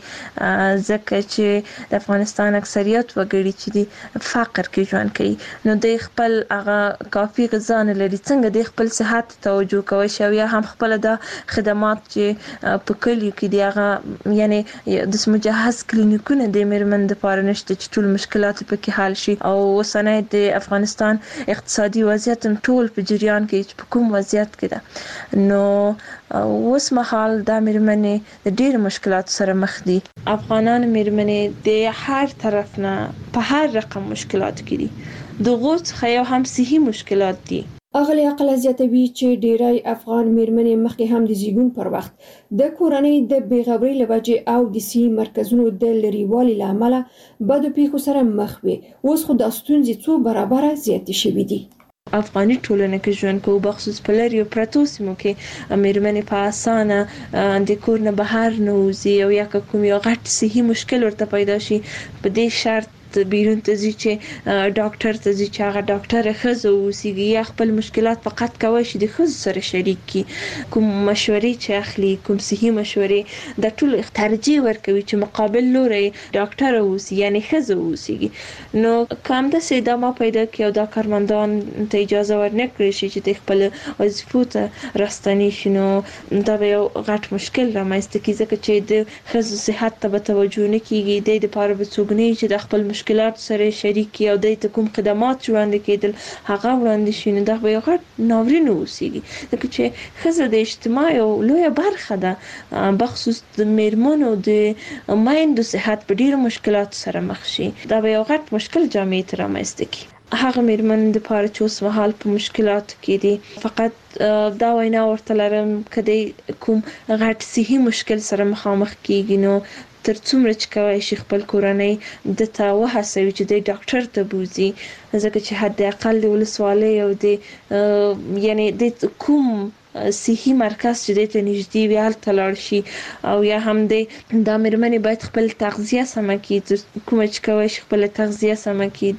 ځکه چې د افغانستان اکثریت وګړي چې دي فقر کې ژوند کوي نو د خپل هغه کافي غذا نه لري څنګه د خپل صحت توجه کوي او یا هم خپل د خدمات چې په کلیو کې دی هغه یعنی د مجهز کلینیکونه د میرمن لپاره نشته چې ټول مشکلات پکې حل شي او وسنه د افغانستان اقتصادي وضعیت ټول په جریان کې په کوم وضعیت کې ده نو اوس مهال د میرمنې د ډېر مشکلات سره مخ دي افغانان میرمنې د هر طرف نه په هر رقم مشکلات کې دي د غوڅ خیا هم صحي مشکلات دي اغلی عقل زیاتوي چې ډیری افغان میرمنې مخکې هم د زیږون پر وخت د کورنۍ د بیغبرۍ لوجې او د سی مرکزونو د لريوالي لامل بد پیښو سره مخ وي اوس خو د ستونزې څو برابر زیات شوي دي افغاني ټولنه کې ژوند کوو بخصوص په لري پرتو سیمو کې میرمنې په اسانه د کور نه بهر نه وځي او یا کوم یو غټ صحي مشکل ورته پیدا شي په دې شرط بیرون ته ځي چې ډاکټر ته ځي چې هغه ډاکټر ښځه اوسیږي یا خپل مشکلات فقط کوي چې د ښځو سره شریک کی کوم مشورې چې اخلي کوم صحي مشورې د ټول ترجیح ورکوي چې مقابل لوري ډاکټر اوسي یعنی ښځه اوسیږي نو کوم د سیدامه پیدا کیو دا کارمندان ته اجازه ورنکړي چې د خپل وظیفو ته راستنی شنو دا یو غټ مشکل رامنځته کیږي چې د ښځو صحت ته توجه نه کیږي د لپاره به څوګنی چې د خپل مشکلات سره شریک او د کوم خدمات وړاندې کېدل هغه وړاندې شي دا به یو غټ ناورین اوسېږي ځکه چې ښځه د اجتماع یو لویه برخه ده بخصوص د میرمنو د میندو صحت په ډیرو مشکلات سره مخ شي دا به یو غټ مشکل جامعې ته رامنځته کړي هغه میرمن د پاره چې اوس مهال په مشکلات کې دي فقط دا وینا ورته لرم کدی کوم غټ صحي مشکل سره مخامخ کیږي نو تر څومره چې کوي شي خپل کورنۍ د تا وهڅوي چې د ډاکټر ته بوزي ځکه چې حد اقل د ولسوالۍ او د یعنی د کوم صحي مرکز چې د نږدې وي هلته لاړ شي او یا هم د میرمنې باید خپل تغذیه سمه کړي کوم چې کوي شي خپل تغذیه سمه کړي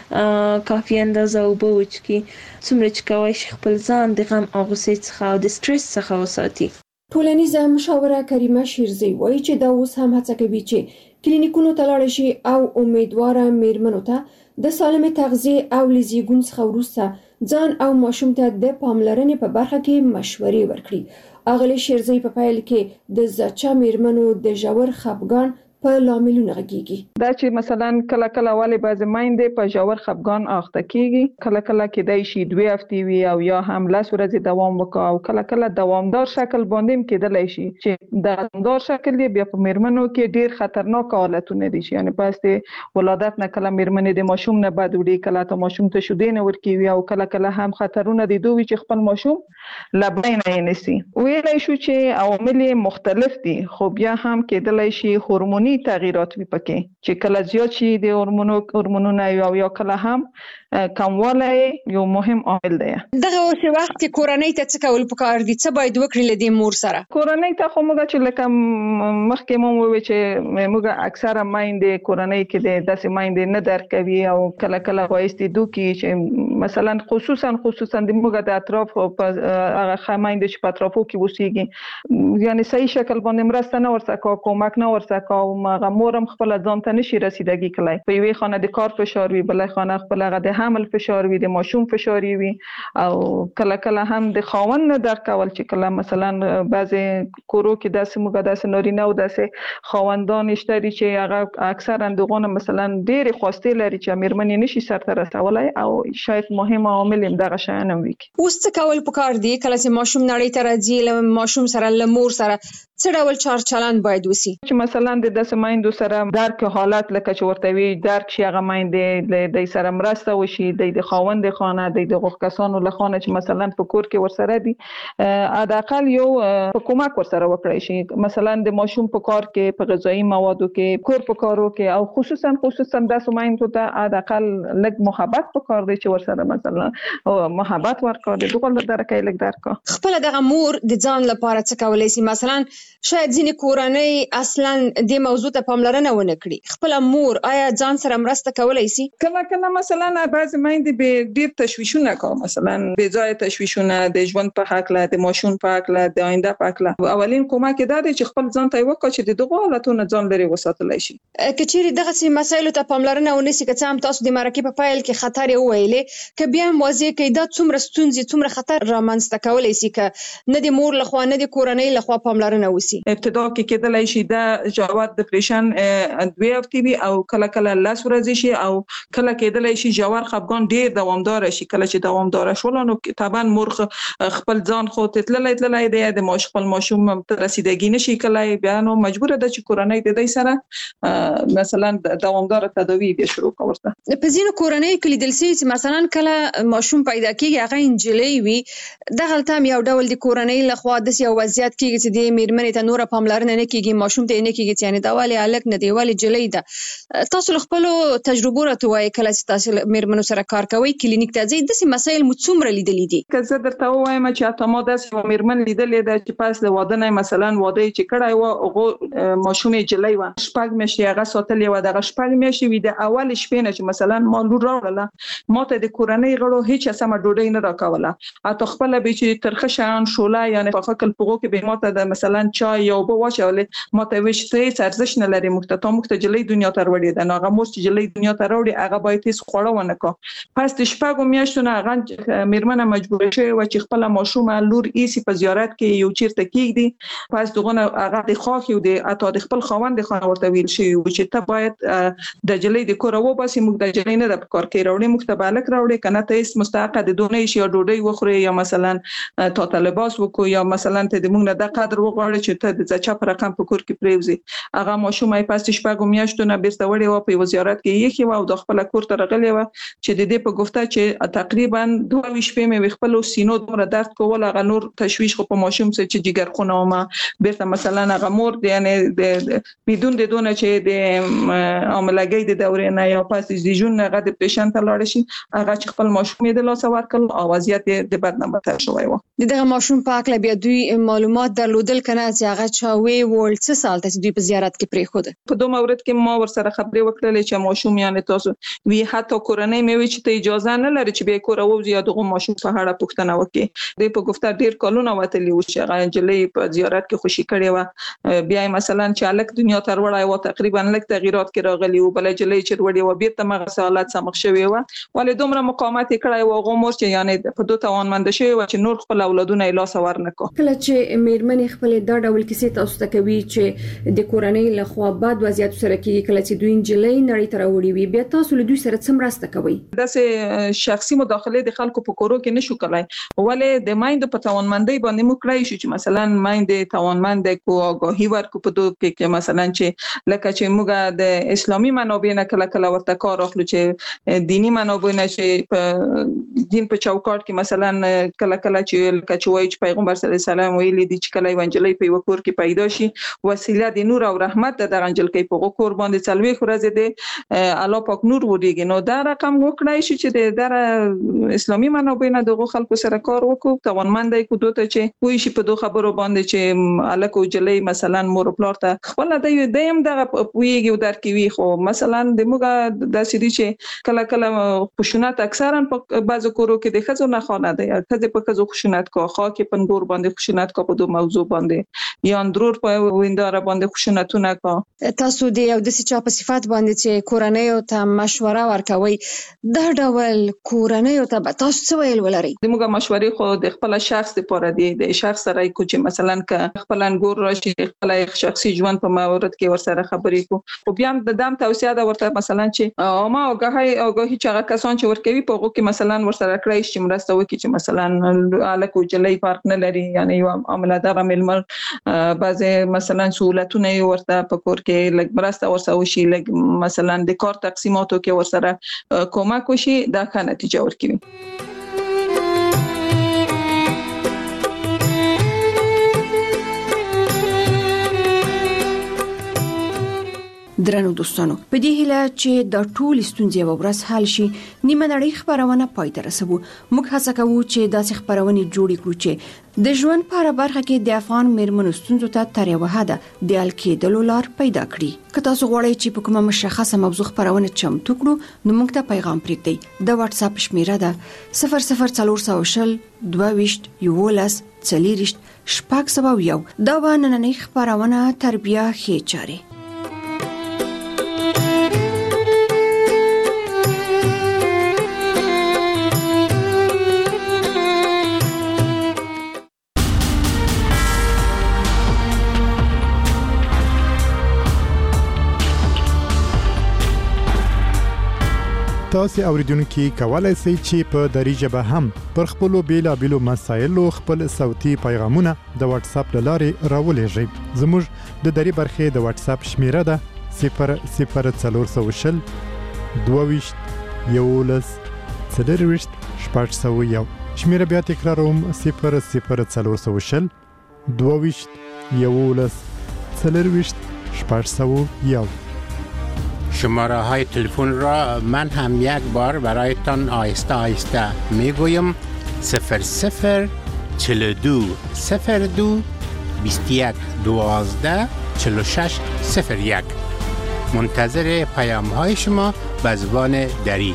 د کافي اندازه اوبه وڅښي څومره چې کوي شي خپل ځان د غم او غوسې څخه او د سټرس څخه وساتي ټولنیزه مشاوره کریمه شیرزی وایي چې دا اوس هم هڅه کوي چې کلینیکونو ته لاړ شي او امیدواره میرمنو ته د سالمې تغذیه او لزیګون څخه وروسته ځان او ماشوم ته د پاملرنې په برخه کې مشورې ورکړي اغلی شیرزی په پایل کې د زچا میرمنو د ژور خپګان په لاملونه غږیږي دا چې مثلا کله کله والی باز مایندې په ژور خپګان اخته کیږي کله کله کېدای شي 2 هفتې وي او یا هم 10 ورځې دوام وکړي او کله کله دوامدار شکل باندې کېدلای شي چې د دوامدار شکل بیا په میرمنو کې ډیر خطرناک حالتونه دي یعنی پس د ولادت نه کله میرمنې د ماشوم نه بعد وړي کله ته ماشوم ته شودې نه ورکوي او کله کله هم خطرونه دي دوی چې خپل ماشوم لبین نه نسی ویلای شو چې عوامل مختلف دي خو بیا هم کېدلای شي هورموني تغییرات وي پکې چې کله زیات شي د هورمونونو یا کله هم کموالی یو مهم عامل دی دغه اوس وخت کورنۍ ته څه کول پکار دي څه باید وکړي لدی مور سره کورنۍ ته خو موږ چې لکه مخکې مو وی چې موږ اکثره مایندې کورنۍ کې د داسې مایندې نه درکوي او کله کله وایستي دوکي چې مثلا خصوصا د موږ د اطراف هغه مایندې چې په اطرافو کې وسیږي یعنی صحیح شکل باندې مرسته نه ورسکه کومک نه ورسکه او مغمورم خپل ځان ته نشي رسیدګي کولای په یوې خانه د کار فشار وي بلې خانه خپل د حمل فشار وي د ماشوم فشار وي او کله کله هم د خاوند نه درکول چې کله مثلا بعضی کورو کې داسې موږ داسې نارینه او داسې خاوندان شته چې هغه اکثر اندغونه مثلا ډېر خواسته لري چې میرمنې نشي سرته رسولای او شاید مهم عامل هم دغه شان وي اوس څه کول پکار دي کله چې ماشوم نړۍ ته راځي له ماشوم سره له مور سره څه ډول چار چلند باید وسی چې مثلا د داسې مایندو سره درک حالت لکه چې ورته وی درک شي هغه مایندې د سره مرسته وشي د خووند خانه د غوښکسانو له خانه چې مثلا په کور کې ورسره دي حداقل یو حکومت ورسره وکړي شي مثلا د ماشوم په کار کې په غذایی موادو کې کور په کارو کې او خصوصا د مایندو ته حداقل لږ محبت په کار دی چې ورسره مثلا محبت ورکړي دغه درکې لږ درک خپل دغه مور د ځان لپاره څه کولای شي مثلا شاید ځینې کورنۍ اصلا د موضوع ته پاملرنه ونه کړي خپل مور آیا ځان سره مرسته کولای شي کله مثلا بعض مایندې به ډیر تشویشونه کوي مثلا بې ځای تشویشونه د ژوند په حق له د ماشوم په حق له د آینده په حق له اولین کومک دا دی چې خپل ځان ته وکړي چې دغه حالتونو ځان لري وساتلای شي کچېری دغه سي مسایلو ته پاملرنه ونیسي که څه هم تاسو د مرکه په فایل کې خطر ویلې ک بیا موازی کې دا څومره ستونزې څومره خطر رامنځته کولای شي ک نه د مور لخوا نه د کورنۍ لخوا پاملرنه وسی ابتدا کې کېدلای شي دا جواد ډیپریشن دوی افتي وي او کله کله لاس ورځي شي او کله کېدلای شي جوار خپګان ډیر دوامدار شي کله چې دوامدار شول نو طبعا مور خپل ځان خو تللای دی د خپل ماشوم تر رسیدګي نشي کولای بیا نو مجبور ده چې کورنۍ د دې سره مثلا دوامدار تداوی به شروع کړه په ځینو کورنۍ کې لیدل شي چې مثلا کله ماشوم پیدا کیږي هغه انجلۍ وي دغه تام یو ډول د کورنۍ لخوا د یو وضعیت کېږي چې د میرمنې ته نور پاملرنه نه کیږي ماشوم ته نه کیږي یعنی دا والی الک نه دی والی جلې ده تاسو خپل تجربه راټوي کله چې تاسو میرمنو سره کار کوي کلینیک ته ځي د مسایل مڅومره لیدلې دي که زه درته وایم چې اتمه داسې میرمن لیدلې ده چې پاس له واده نه مثلا واده چې کړای و هغه ماشوم جلې و شپږ میاشتې هغه ساتلې و دغه شپږ میاشتې وي د اول شپې نه چې مثلا ما لور راوړله ماته د کورنۍ غړو هیڅ سم ډوډۍ نه راکوله اته خپل به چې ترخه شان شوله یعنی په فکر پغو کې به ماته د مثلا چای یو به واچولې ماته وش ته ارزش نه لري مخته جلې دنیا ته وړي ده هغه مور چې جلې دنیا ته وړي هغه باید هیڅ خوړه ونه کو پس د شپږو میاشتو هغه میرمنه مجبور شوی و چې خپل ماشوم لور ایسی په زیارت کې یو چیرته کېږي پس دغه هغه د خاخ یو د اته د خپل خوند خان ورته ویل شي چې ته باید د جلې د کور و باسي موږ د جلې نه د کار کې راوړي مختبالک راوړي کنه ته هیڅ مستحق د دونې شي ډوډۍ وخوري یا مثلا تا طالباس وکړو یا مثلا ته د موږ نه د قدر وغواړي چې ته د ځچا پر رقم په کور کې پریوزي هغه ماشوم یې پاس شپږو میاشتو نه بیرته وړي و په وزارت کې یې و او د خپل کور ته راغلی و چې د دې په گفته چې تقریبا 2 شپې مې خپل سینو دومره درد کول هغه نور تشویش خو په ماشوم سره چې جګر خونه ما بیرته مثلا هغه مور یعنی د بدون د دونه چې د عملګي د دورې نه یا پاس د جون هغه د پیشنټ لاړ شي هغه چې خپل ماشوم د لاس ورکل او وضعیت د بدنامه تر شوی و دغه ماشوم په اړه بیا دوی معلومات درلودل کنه چې هغه چاوي ول څه سال ته دوی په زیارت کې پرې خو ده په دوه مورد کې ما ورسره خبرې وکړلې چې ماشوم یعنی تاسو وی حتی کورنۍ مې وی چې ته اجازه نه لري چې به کور او زیاده غو ماشوم په اړه پوښتنه وکړي دوی په گفته ډیر کلونه وتلی و چې هغه جلې په زیارت کې خوشي کړي و بیا مثلا چې الک دنیا تر وړای و تقریبا لک تغیرات کې راغلی و بل جلې چې وړي و بیرته مغه حالت سمخ شوی و ولې دومره مقاومت کړای و غو مور چې یعنی په دوه توانمند شوی و چې نور خپل اولادونه لاس ورنکو کله چې میرمنې خپل دا ډول کیسې تاسو ته کوي چې د کورنۍ لخوا بد وضعیت سره کې کله چې دوی انجلۍ نړۍ ته راوړي وي بیا تاسو له دوی سره څه مرسته کوي داسې شخصي مداخله د خلکو په کورو کې نشو کولای ولې د مایند په توانمندۍ باندې مو کړی شو چې مثلا مایند توانمند کو آگاهی ورکو په دوه کې مثلا چې لکه چې موږ د اسلامي منابع نه کله کله ورته کار اخلو چې دینی منابع نه چې په دین په چوکاټ کې مثلا کله کله چې کچوي چې پیغمبر صلی الله علیه وسلم ویلي دي چې کله انجلۍ په وکور کې پیدا شي وسیله د نور او رحمت د انجل کې په کور باندې څلوي خورځ دي الله پاک نور وريږي نو دا رقم وکړای شي چې د اسلامي منابع نه دغه خلکو سره کار وکړو توانمندای کو دوته چې وایي شي په دوه خبرو باندې چې الکو جلې مثلا مور پلار ته خپل د دیم دغه ویږي درکوي خو مثلا د موږ د سړي چې کله کله خشونت اکثرا په بعضو کورو کې د خزو نه خانه ده خزه په خزو خشونت کو خو کې پنګور باندې خشونت کو په دوه موضوع باندې یا اندرور په ویندار باندې خشونتونه کو تاسو د یو د چا په صفات باندې چې کورنۍ ته مشوره ورکوي دا ډول کورنۍ ته تاسو څه ویل ولري د موږ مشورې خو د خپل شخص لپاره دی د شخص سره کو چې مثلا ک خپل انګور راشي خپل شخصي ژوند په مورد کې ورسره خبرې کو او بیا د دام توصیه دا ورته مثلا چې ما آگاهی چې هغه کسان چې ورکوي په هغه کې مثلا ورسره کړی چې مرسته وکړي چې مثلا هلک او جلۍ فرق نه لري یعنی یو عمله دغه ملمر بعضی مثلا سہولتونه ورته په کور کې لګ مرسته ورسره وشي لګ مثلا د کار تقسیماتو کې ورسره کومک وشي دا ښه نتیجه ورکوي. درنو دوستانو په دې هیله چې د ټول ستونزې او ورځ حل شي نیمه نړۍ خبرونه پای ته رسوو. موږ هڅه کوو چې داسې خبرونه جوړې کړو چې د ژوند په اړه برخه کې د افغان میرمنو ستونزو ته تر یوه حده د حل کېدلو لار پیدا کړي. که تاسو غواړئ چې په کومه مشخصه موضوع خبرونه چمتو کړو نو موږ ته پیغام پرېږدئ. د واتس اپ شمیره ده 00420 22 11 40 601. دا به نننۍ خبرونه تربیه ښې چارې. تاسو اوریدونکو کولای شئ چې په دری ژبه هم پر خپل بیلابېلو مسایلو خپل صوتي پیغامونه د واتس اپ لارې راولېږئ. زموږ د دری برخې د واتس اپ شمیره ده 00420 22 11 40 601. شمیره بیا تکراروم 00420 22 11 40 601. شماره های تلفن را من هم یک بار برایتان آهسته آهسته میگویم 00 42 02 21 12 46 01. منتظر پیام های شما به زبان دری.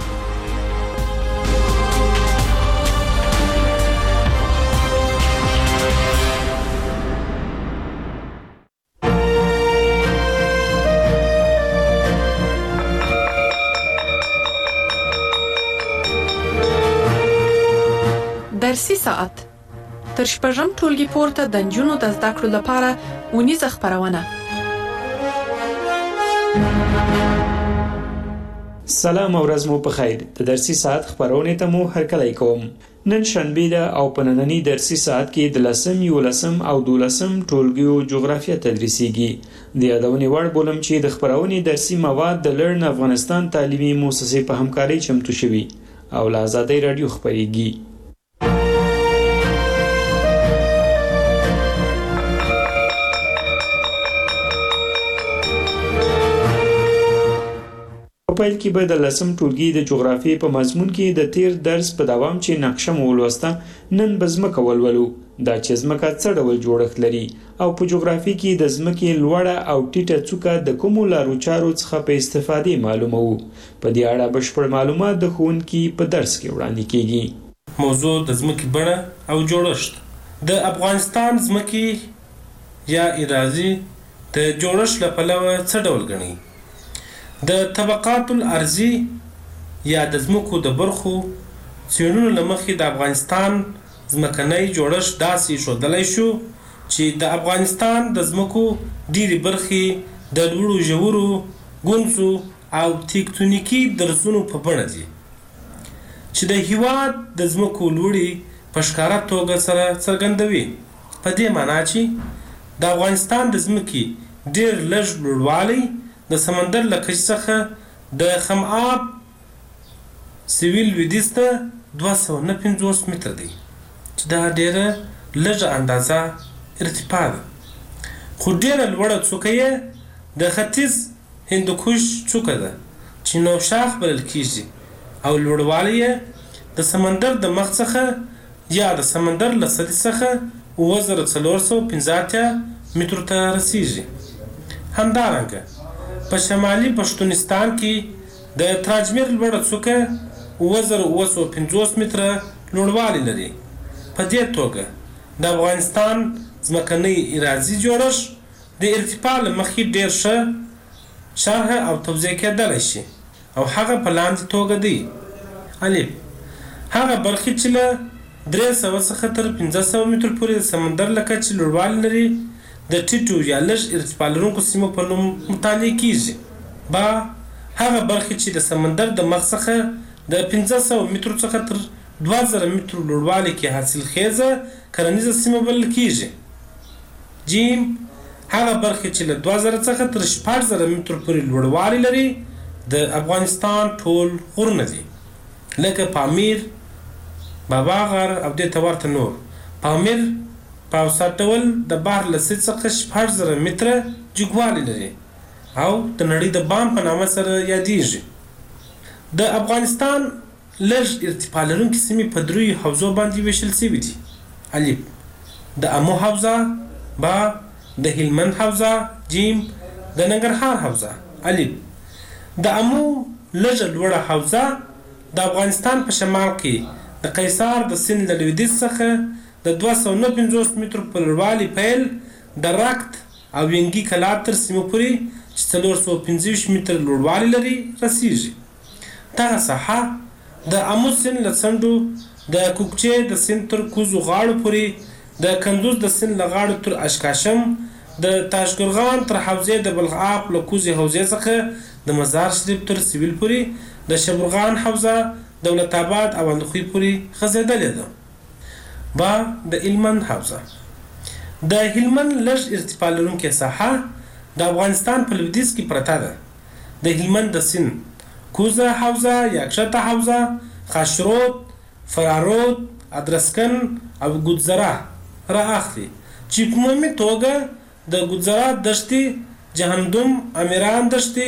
درسي ساعت تر شپږم ټولګي پورته د نجونو د زده کړو لپاره اونیزه خبرونه. سلام او ورځ مو په خیر. د درسي ساعت خبرونه ته مو هرکلی کوم. نن شنبه ده او په نننی درسي ساعت کې د 11 او 12 ټولګیو جغرافیه تدریسیږي. د یادونې وړ بولم چې د خبرونې درسي مواد د لرن افغانستان تعلیمي مؤسسې په همکارۍ چمتو شوي او له آزادۍ رادیو خبريږي. په پیل کې به د 10 ټولګي د جغرافیې په مضمون کې د تیر درس په دوام چې نقشه مو ولوسته نن به ځمکه ولولو. دا چې ځمکه څه ډول جوړښت لري او په جغرافیې کې د ځمکې لوړه او ټیټه څوکه د کومو لارو چارو څخه په استفادې معلومو. په دې اړه بشپړ معلومات د ښوونکي په درس کې وړاندې کیږي. موضوع د ځمکې بڼه او جوړښت. د افغانستان ځمکې یا اراضي د جوړښت لپاره څه ډول ګڼي؟ د طبقات الارضی یا د ځمکو د برخو څېړنو له مخې د افغانستان ځمکنی جوړښت داسې ښودلی شو چې د افغانستان د ځمکو ډېرې برخې د لوړو ژورو ګونځو او تکتونیکي درزونو په بڼه دي چې د هېواد د ځمکو لوړې په ښکاره توګه سره څرګندوي. په دې معنا چې د افغانستان د ځمکې ډېر لږ لوړوالی د سمندر له کچې څخه د خماب سویل لویدیځ ته 259 متره دی چې دا ډېره لږه اندازه ارتفاع ده. خو ډېره لوړه څوکه یې د ختیځ هندوکش څوکه ده چې نوشاخ بلل کېږي او لوړوالی یې د سمندر د مخ څخه یا د سمندر له سطحې څخه 9415 مترو ته رسیږي. همدارنګه په شمالي پښتونستان کې د تراجمیر لوړه څوکه 9950 متره لوړوالی لري. په دې توګه د افغانستان ځمکنی اراضي جوړښت د ارتفاع له مخې ډېر ښه شرح او توضیح کېدلی شي او هغه په لاندې توګه دی. الف هغه برخې چې له 300 څخه تر 1500 مترو پورې د سمندر له کچې لوړوالی لري د ټیټو یا لږ ارتفاع لرونکو سیمو په نوم مطالعه کیږي. با هغه برخې چې د سمندر د مخ څخه د 1500 مترو څخه تر 2000 مترو لوړوالي کې حاصلخیزه کرنیزه سیمه بلل کیږي. جیم هغه برخې چې له 2000 څخه تر 4000 مترو پورې لوړوالی لري د افغانستان ټول غرونه دي، لکه پامیر، بابا غر او دې ته ورته نور. پامیر په اوسط ډول د بحر له سطحې څخه 4000 متره جګوالی لري او د نړۍ د بام په نامه سره یادیږي. د افغانستان لږ ارتفاع لرونکي سیمې په دریو حوزو باندې ویشل شوي دي. الف د امو حوزه، با د هلمند حوزه، جیم د ننګرهار حوزه. الف د امو لږه لوړه حوزه د افغانستان په شمال کې د قیصار د سیند له لویدیځ څخه د 259 مترو په لوړوالي پیل د رکت او ینګي کلات تر سیمو پورې چې 425 متر لوړوالی لري رسیږي. دغه ساحه د امو سیند له څنډو د کوکچې د سیند تر کوزو غاړو پورې، د کندوز د سیند له غاړو تر اشکاشم، د تاشقرغان تر حوزې د بلخاب له کوزې حوزې څخه د مزار شریف تر سویل پورې، د شبرغان حوزه دولت آباد او اندخوی پورې غځېدلې ده. با د هلمند حوزه د هلمند لږ ارتفاع لرونکې ساحه د افغانستان په لویدیځ کې پرته ده. د هلمند د سیند کوزه حوزه، یکشته حوزه، خاشرود، فرارود، ادرسکن او ګودزره را اخلي چې په عمومي توګه د ګودزره دښتې، جهنم، امیران دښتې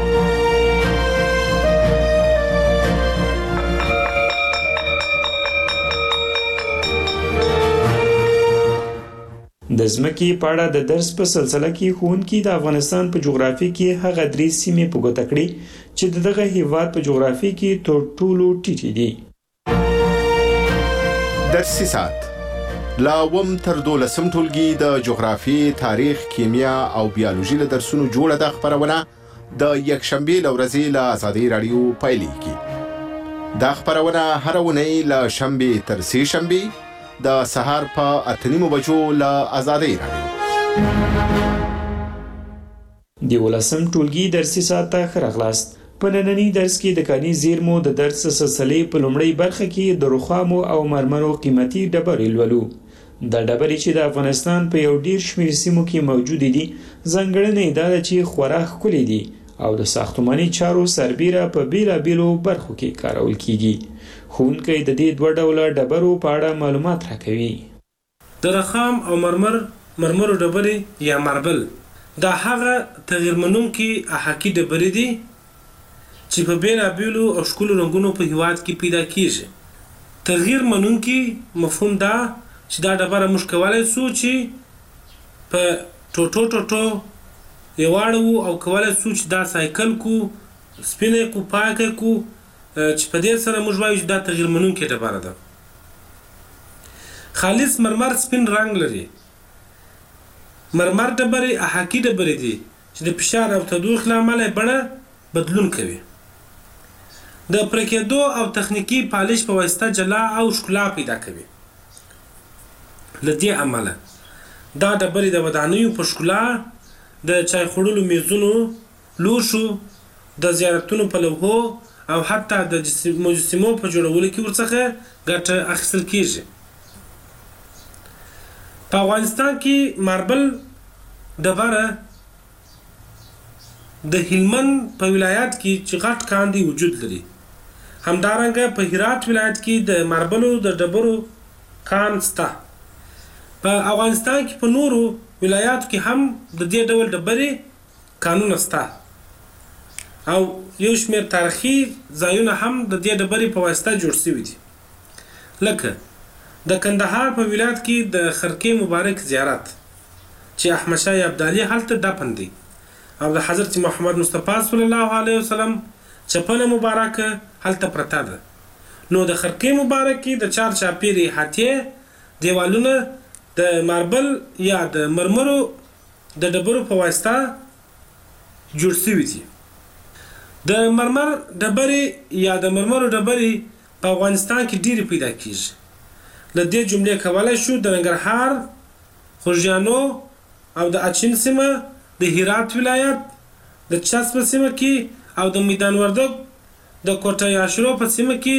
د ځمکې په اړه د درس په سلسله کې ښوونکي د افغانستان په جغرافیه کې هغه درې سیمې په ګوته کړې چې دغه هیواد په جغرافیه کې تر ټولو ټیټې دي. درسي ساعت لا وم تر 12 ټولګي د جغرافي، تاریخ، کیمیا او بیولوژي له درسونو جوړه د خبرونه د یکشنبه لورځي له آزادي رادیو پایلیږي. دا خبرونه هر ونې له شنبه تر سه شنبه د سهار په 8:30 بجو له آزادي رادیو. دی ولسم ټولګي درسي ساعت ته خراغلاست. په نننی درس کې د کاني زیرمو د درس سلسلې په لومړی برخه کې د رخامو او مرمرو قیمتي ډبرې لولو. د ډبرې چې د افغانستان په یو ډیر شمېر سیمو کې موجود دي ځانګړنې دا ده چې خورا ښکلي دي او د ساختماني چارو سربیره په بیلابیلو برخو کې کارول کیږي. ښوونکی د دې دوه ډوله ډبرو په اړه معلومات راکوي. د رخام او مرمرو ډبرې یا ماربل دا هغه تغیر منونکي احاقي ډبرې دي چې په بیلابیلو او ښکلو رنګونو په هیواد کې پیدا کیږي. تغیر منونکي مفهوم دا چې دا ډبره موږ کولی سو چې په ټوټو یواړو او کولی سو چې دا سایکل کو، سپینه کو، پاکه کو، چې په دې سره موږ وایو چې دا تغیر منونکې ډبره ده. خالص مرمر سپین رنګ لري. مرمر ډبرې احاقي ډبرې دي چې د فشار او تودوخې له امله بڼه بدلون کوي. د پرکېدو او تخنیکي پالش په واسطه جلا او ښکلا پیدا کوي. له دې امله دا ډبرې د ودانیو په ښکلا، د چای خوړلو میزونو، لوښو، د زیارتونو په لوحو او حتی د مجسمو په جوړولو کې ورڅخه ګټه اخیستل کیږي. په افغانستان کې ماربل ډبره د هلمند په ولایت کې چې غټ کان دی وجود لري. همدارنګه په هرات ولایت کې د ماربلو د ډبرو کان شته. په افغانستان کې په نورو ولایاتو کې هم د دې ډول ډبرې کانونه شته او یو شمېر تاریخي ځایونه هم د دې ډبرې په واسطه جوړ شوي دي. لکه د کندهار په ولایت کې د خرقې مبارک زیارت چې احمد شاه ابدالي هلته دفن دی او د حضرت محمد مصطفی صلی الله علیه وسلم چپنه مبارکه هلته پرته ده. نو د خرقې مبارک کې د چار چاپیرې احاطې دیوالونه د ماربل یا د مرمرو د ډبرو په واسطه جوړ شوي دي. د مرمر ډبرې یا د مرمرو ډبرې په افغانستان کې ډېرې پیدا کیږي. له دې جملې کولی شو د ننګرهار، خوږیانو او د اچین سیمه، د هرات ولایت، د چسب سیمه کې او د میدان وردګ د کوټه یاشرو په سیمه کې د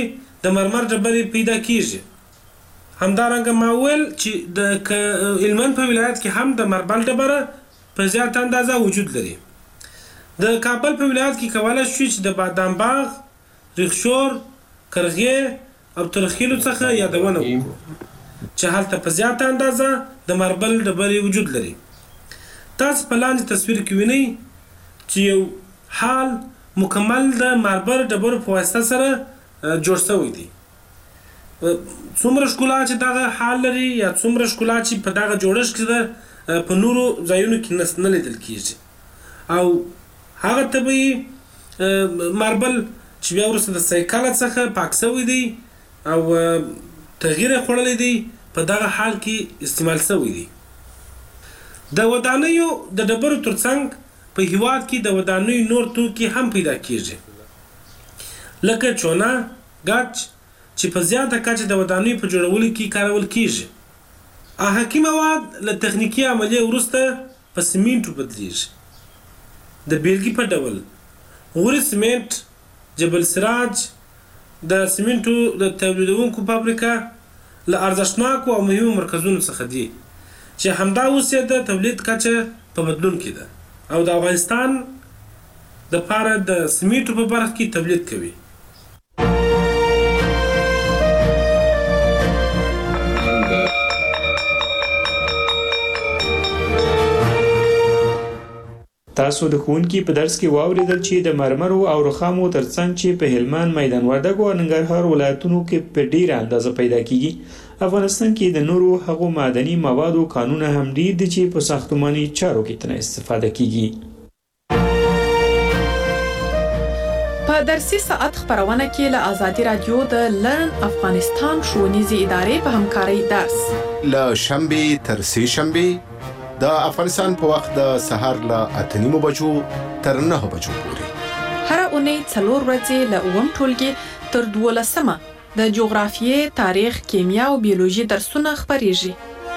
د مرمر ډبرې پیدا کیږي. همدارنګه ما ویل چې د هلمند په ولایت کې هم د مربل ډبره په زیات اندازه وجود لري. د کابل په ولایت کې کولای شو چې د بادام باغ، ریخشور، کرغې او ترخیلو څخه یادونه وکړو چې هلته په زیاته اندازه د مربل ډبرې وجود لري. تاسو په لاندې تصویر کې وینئ چې یو حال مکمل د مربل ډبرو په واسطه سره جوړ شوی دی. څومره ښکلا چې دغه حال لري یا څومره ښکلا چې په دغه جوړښت کې ده په نورو ځایونو کې نه لیدل کیږي. او هغه طبیعي مربل چې بیا وروسته د سیکل څخه پاک شوی دی او تغییر خوړلی دی په دغه حال کې استعمال شوی دی. د ودانیو د ډبرو ترڅنګ په هیواد کې د ودانیو نور توکي هم پیدا کیږي لکه چونه، ګچ چې په زیاته کچه د ودانیو په جوړولو کې کارول کیږي. احاکي مواد له تخنیکي عملیې وروسته په سیمنټو بدلیږي. د بیلګې په ډول غوري سیمنټ، جبل سراج د سیمنټو د تولیدونکو فابریکه له ارزښتناکو او مهمو مرکزونو څخه دي چې همدا اوس یې د تولید کچه په بدلون کې ده او د افغانستان دپاره د سیمنټو په برخه کې تولید کوي. تاسو د ښوونکي په درس کې واورېدل چې د مرمرو او رخامو ترڅنګ چې په هلمند، میدان وردګو او ننګرهار ولایتونو کې په ډیره اندازه پیدا کیږي، افغانستان کې د نورو هغو معدني موادو کانونه هم ډیر دي چې په ساختماني چارو کې ترې استفاده کیږي. په درسي ساعت خبرونه کې له ازادي رادیو د لرن افغانستان ښوونیزې ادارې په همکارۍ درس له شنبې تر سې شنبې د افغانستان په وخت د سهار له 8:30 بجو تر 9 بجو پورې هر اونۍ 4 ورځې له 9 ټولګي تر 12 د جغرافیې، تاریخ، کیمیا او بیولوژي درسونه خبرېږي.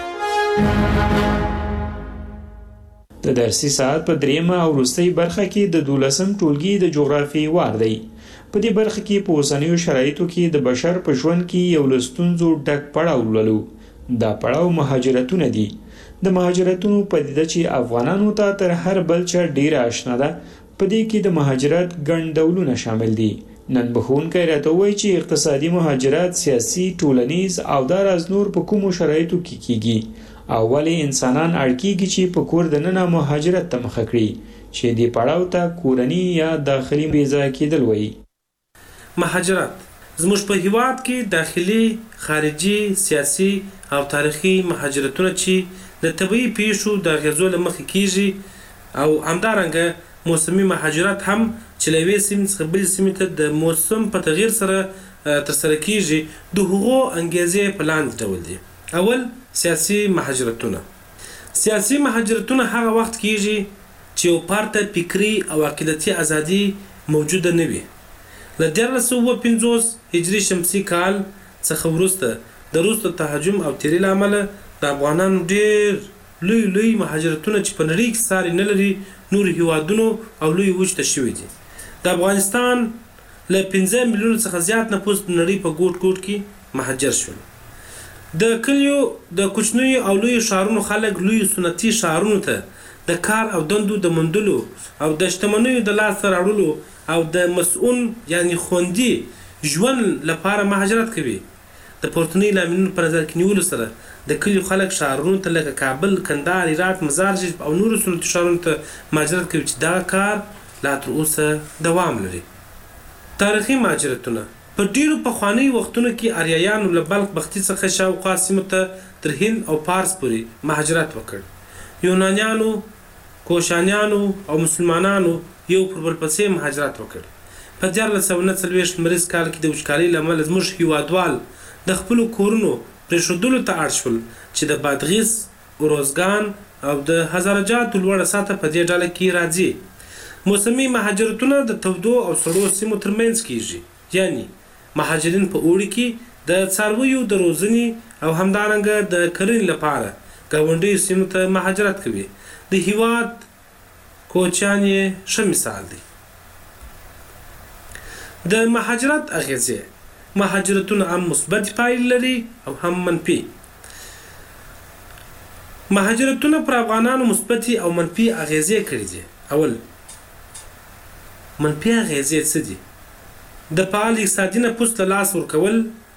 د درسي ساعت په دریمه او وروستۍ برخه کې د 12 ټولګي د جغرافیې وار دی. په دې برخه کې په اوسنیو شرایطو کې د بشر په ژوند کې یو له ستونزو ډک پړاو لولو. دا پړاو مهاجرتونه دي. د مهاجرتونو پدیده چې افغانانو ته تر هر بل چا ډیره آشنا ده. په دې کې د مهاجرت ګڼ ډولونه شامل دي. نن به ښوونکی راته وایي چې اقتصادي مهاجرت، سیاسي، ټولنیز او داراز نور په کومو شرایطو کې کیږي او ولې انسانان اړ کیږي چې په کور دننه مهاجرت ته مخه کړي چې دې پړاو ته کورني یا داخلي بېځایه کېدل وایي. مهاجرت زموږ په هیواد کې داخلي، خارجي، سیاسي او تاریخي مهاجرتونه چې د طبیعي پیښو د اغیزو له مخې کیږي او همدارنګه موسمي مهاجرت هم چې له یوې سیمې څخه بلې سیمې ته د موسم په تغییر سره ترسره کیږي. د هغو انګیزې په لاندې ډول دي. اول، سیاسي مهاجرتونه. سیاسي مهاجرتونه هغه وخت کیږي چې یو فرد ته فکري او عقیدتي ازادي موجوده نه وي. له 1350 هجري شمسي کال څخه وروسته د روس د تهاجم او تیري له امله د افغانانو ډېر لوی مهاجرتونه چې په نړۍ کې ساری نه لري نورو هیوادونو او لوی وچ ته شوي دي. د افغانستان له 15 میلیونو څخه زیات نفوس د نړۍ په ګوټ ګوټ کې مهاجر شول. د کلیو د کوچنیو او لوی ښارونو خلک لوی سنتي ښارونو ته د کار او دندو د موندلو او د شتمنیو د لاسته راوړلو او د مسؤل یعنی خوندي ژوند لپاره مهاجرت کوي. د پورتنۍ لاملونو په نظر کې نیولو سره د کلیو خلک ښارونو ته لکه کابل، کندهار، هرات، مزار او نورو سنتي ښارونو ته مهاجرت کوي چې دا کار لا تر اوسه دوام لري. تاریخي مهاجرتونه په ډیرو پخوانیو وختونو کې آریایانو له بلخ بختي څخه شاوخوا سیمو ته تر هند او پارس پورې مهاجرت وکړ. یونانیانو، کوشانیانو او مسلمانانو یو پر بل پسې مهاجرت وکړ. په 1449 لمریز کال کې د وچکالۍ له امله زموږ هیوادوال د خپلو کورونو پرېښودلو ته اړ شول چې د بادغیس، اروزګان او د هزارجاتو لوړه سطحه په دې ډله کې راځي. موسمي مهاجرتونه د تودو او سړو سیمو ترمنځ کیږي. یعنی مهاجرین په اوړي کې د څارویو د روزنې او همدارنګه د کرنې لپاره ګاونډیو سیمو ته مهاجرت کوي. د هیواد کوچیان یې ښه مثال دی. د مهاجرت اغیزې مهاجرتونه هم مثبت پایلې لري او هم منفي. مهاجرتونه پر افغانانو مثبت او منفي اغیزې کړې دي. اول منفي اغیزې څه دي؟ د فعال اقتصادي نفوذ له لاس ورکول،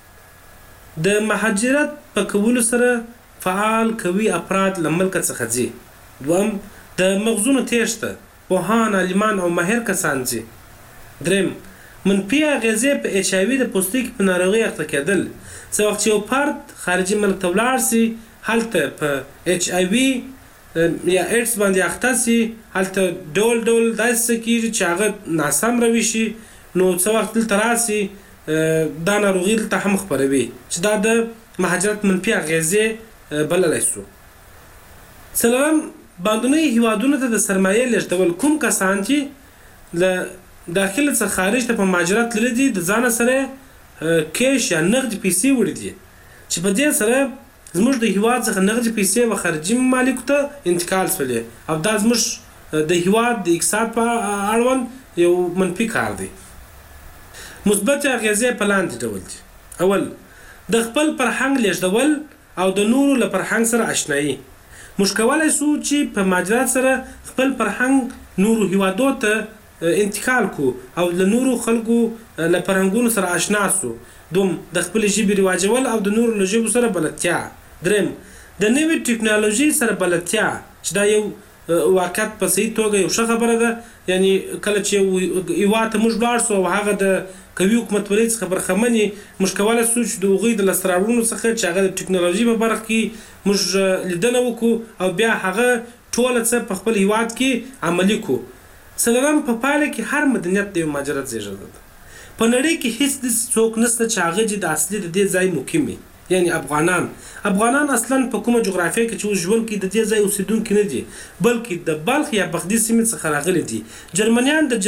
د مهاجرت په کولو سره فعال قوي افراد له ملکه څخه ځي. دوم د مغزونو تېښته، پوهان، عالمان او ماهر کسان ځي. دریم منفي اغیزې په اچ آی وي د پوستکي په ناروغۍ اخته کېدل. څه وخت چې یو فرد خارجي ملک ته ولاړ سي، هلته په اچ آی وي یا ایډز باندې اخته سي، هلته ډول ډول داسې څه کېږي چې هغه ناسم روي شي، نو څه وخت دلته راسي دا ناروغي دلته هم خپروي، چې دا د مهاجرت منفي اغیزې بللی سو. څلورم باندنۍ هیوادونو ته د سرمایې لېږدول. کوم کسان چې له داخله څخه خارج ته په مهاجرت تللي دي، د ځانه سره کیش یا نغدي پیسې وړي دي، چې په دې سره زموږ د هیواد څخه نغدي پیسې و خارجي ممالکو ته انتقال شولې، او دا زموږ د هیواد د اقتصاد په اړوند یو منفي کار دی. مثبت اغیزې په لاندې ډول دي. اول د خپل فرهنګ لېږدول او د نورو له فرهنګ سره آشنایي. موږ کولی سو چې په مهاجرت سره خپل فرهنګ نورو هیوادو ته انتقال کو او له نورو خلکو له فرهنګونو سره آشنا سو. دوم د خپل ژبې رواجول او د نورو له ژبو سره بلدتیا. دریم د نوې ټکنالوژي سره بلدتیا، چې دا یو واقعیت په صحیح توګه یو ښه خبره ده. یعنی کله چې هیواد ته موږ ولاړ سو او هغه د قوي حکومتولۍ څخه برخمن یې، موږ کولی سو چې د هغوی د لاسته راوړنو څخه چې هغه د ټکنالوژي په برخه کې موږ لیدنه وکړو او بیا هغه ټوله څه په خپل هیواد کې عملي کړو. څلورم په پایله کې هر مدنیت د یو مهاجرت زېږنده ده. په نړۍ کې هیڅ داسې څوک نشته چې هغه چې د اصلي د دې ځای مقیم وي. یعنی افغانان اصلا په کومه جغرافیه کې چې اوس ژوند کوي د دې ځای اوسیدونکي نه دي، بلکې د بلخ یا بخدي سیمې څخه راغلي دي. جرمنیان د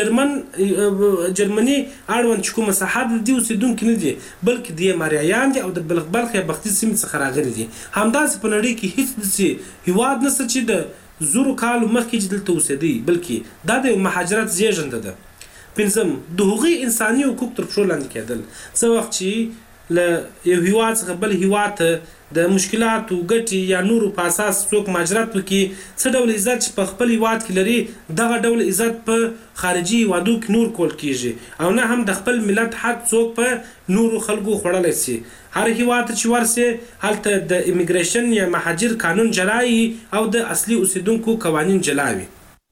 جرمني اړوند چې کومه ساحه د دې اوسیدونکي نه دي، بلکې د ماریایان دي او د بلخ یا بخدي سیمې څخه راغلي دي. همداسې په نړۍ کې هیڅ داسې هیواد نشته چې د زرو کالو مخکې چې دلته اوسېدی، بلکې دا د مهاجرت زېږنده ده. پنځم د هغوی انساني حقوق تر پښو لاندې کېدل. څه وخت چې له یو هیواد څخه بل هیواد ته د مشکلاتو، ګټې یا نورو په اساس څوک مهاجرت وکړي، څه ډول عزت چې په خپل هیواد کې لري، دغه ډول عزت په خارجي هیوادو کې نور کول کېږي، او نه هم د خپل ملت حق څوک په نورو خلکو خوړلی سي. هر هیواد ته چې ورسې، هلته د امیګریشن یا مهاجر قانون جلا وي او د اصلي اوسیدونکو قوانین جلا وي.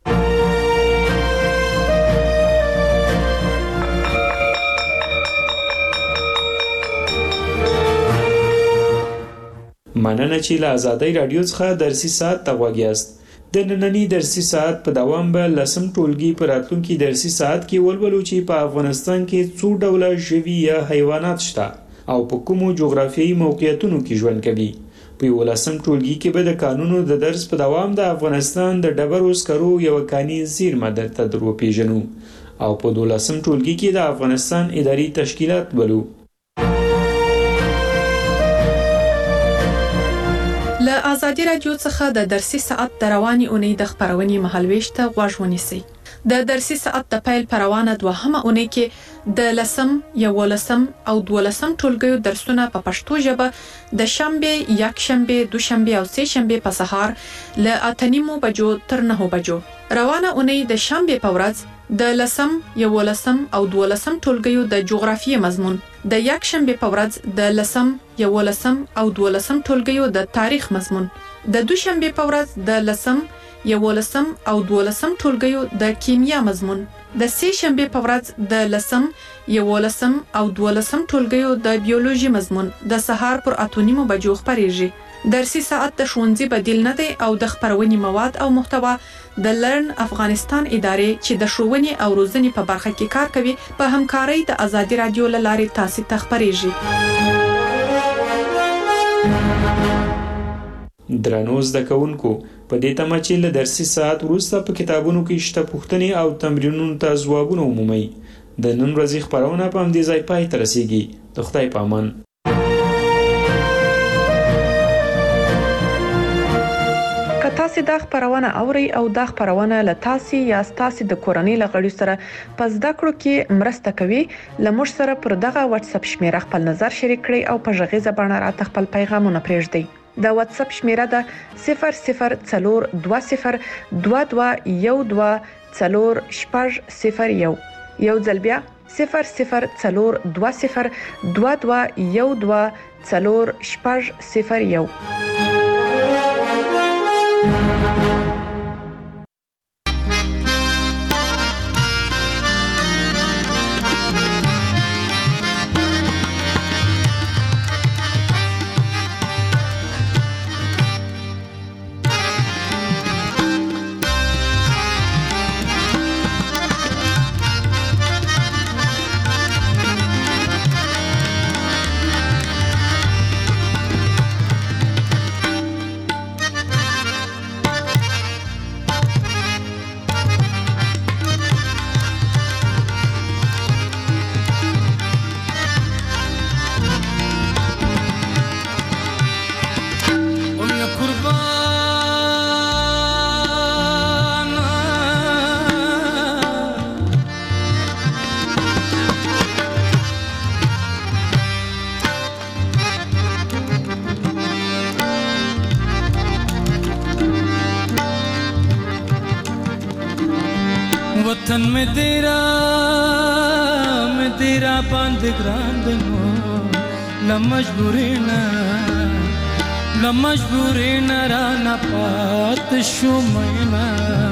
مننه چې له آزادۍ رادیو څخه درسي ساعت ته غوږ یاست. د نننی درسي ساعت په دوام به لسم ټولګي په راتلونکي درسي ساعت کې ولولو چې په افغانستان کې څو ډوله ژوي یا حیوانات شته او په کومو جغرافیایي موقعیتونو کې ژوند کوي. په 11م ټولګي کې به د قانونو د درس په دوام د افغانستان د ډبرو سکرو یو کاني زیرمه درته دروپېژنو او په 12م ټولګي کې د افغانستان اداري تشکیلات ولو. له آزادي رادیو څخه د درسي ساعت د رواني اونۍ د خبرونې مهالويش ته غوږ ونیسئ. د درسي ساعت د پیل پر روانه دوهمه اونۍ کې د 10م، 11م او 12م ټولګیو درسونه په پښتو ژبه د شنبه، یکشنبه، دوشنبه او سهشنبه په سهار له 8:30 بجو تر 9 بجو. روانه اونۍ د شنبه په ورځ د 10م، 11م او 12م ټولګیو د جغرافیې مضمون، د یکشنبه په ورځ د 10م، 11م او 12م ټولګیو د تاریخ مضمون، د دوشنبه په ورځ د 10م، 11م او 12م ټولګیو د کیمیا مضمون، د سهشنبه په ورځ د 10م، 11م او 12م ټولګیو د بیولوژي مضمون د سهار پر 8:30 بجو خبرېږي. درسي ساعت د ښوونځي بدیل نه دی او د خبرونې مواد او محتوا د لرن افغانستان ادارې چې د ښوونې او روزنې په برخه کې کار کوي په همکارۍ د آزادي رادیو له لارې تاسو ته خبرېږي. درنو زده کوونکو، په دې تمه چې له درسي ساعت وروسته په کتابونو کې شته پوښتنې او تمرینونو ته ځوابونه ومومئ. د نن ورځې خبرونه په همدې ځای پای ته رسیږي. د خدای په امان. که تاسو تاسو د خبرونه اوري او د خبرونه له تاسو یا تاسو د کورنۍ لغړي سره پس د کړو کې مرسته کوي لمر سره پر دغه واتس اپ شمیره خپل نظر شریک کړئ او په ژغې زبانه راته خپل پیغامونه پرېږدئ د واتس اپ شمیره د 002022124001 یو ځل بیا 002022124001 वतन में तेरा बांध ग्रांदनो la majburina rana pat shumaina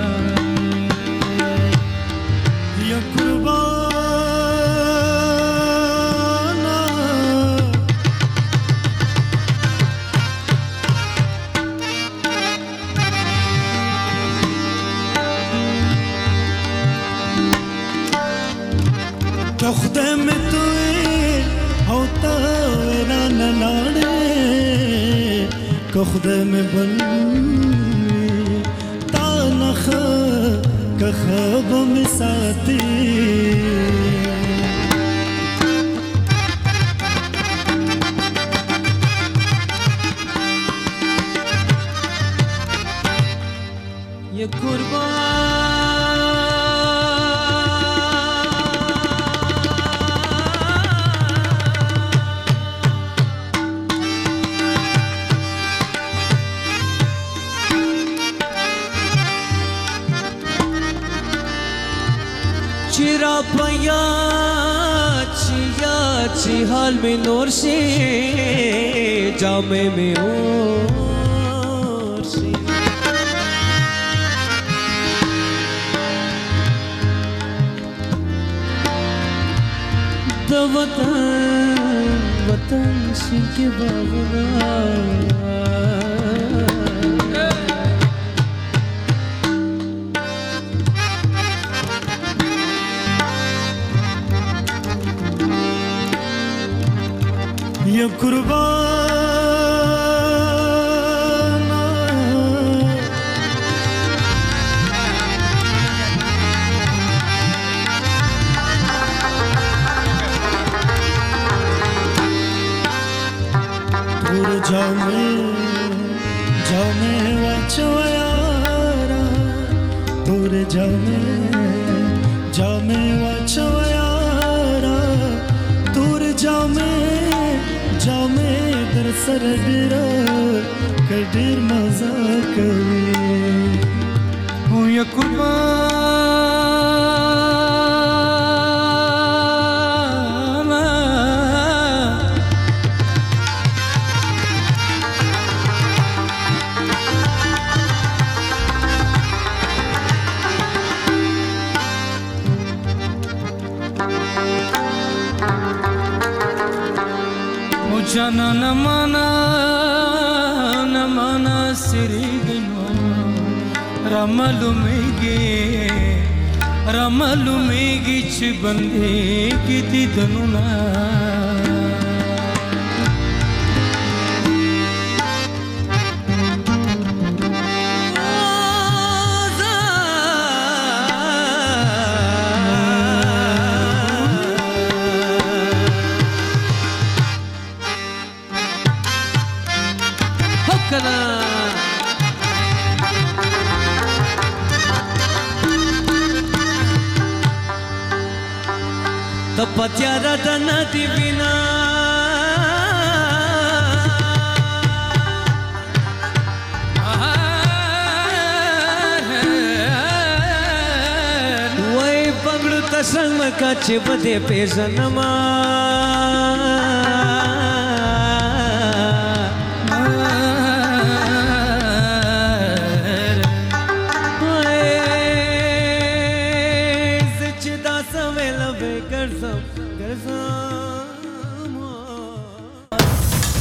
ya kurbana تخدم تو होता रन लाड़े कखदम बल तानख कखब मिसाती ये कुर्बान चिरा पया ची हाल में नूर से जामे में और से द वतन से के बागना ये कुर्बाना दूर जामे वाचो यारा दूर जामे वाचो यारा दूर जामे در سر ډیره کډیر مزه کوي او یا قربان जाना न माना सिरिगनो रमलुमेगी च बंदे की दनुना ته پتیارا د ندی بنا وای پګړو ته څنګه کا چې بده پیژنما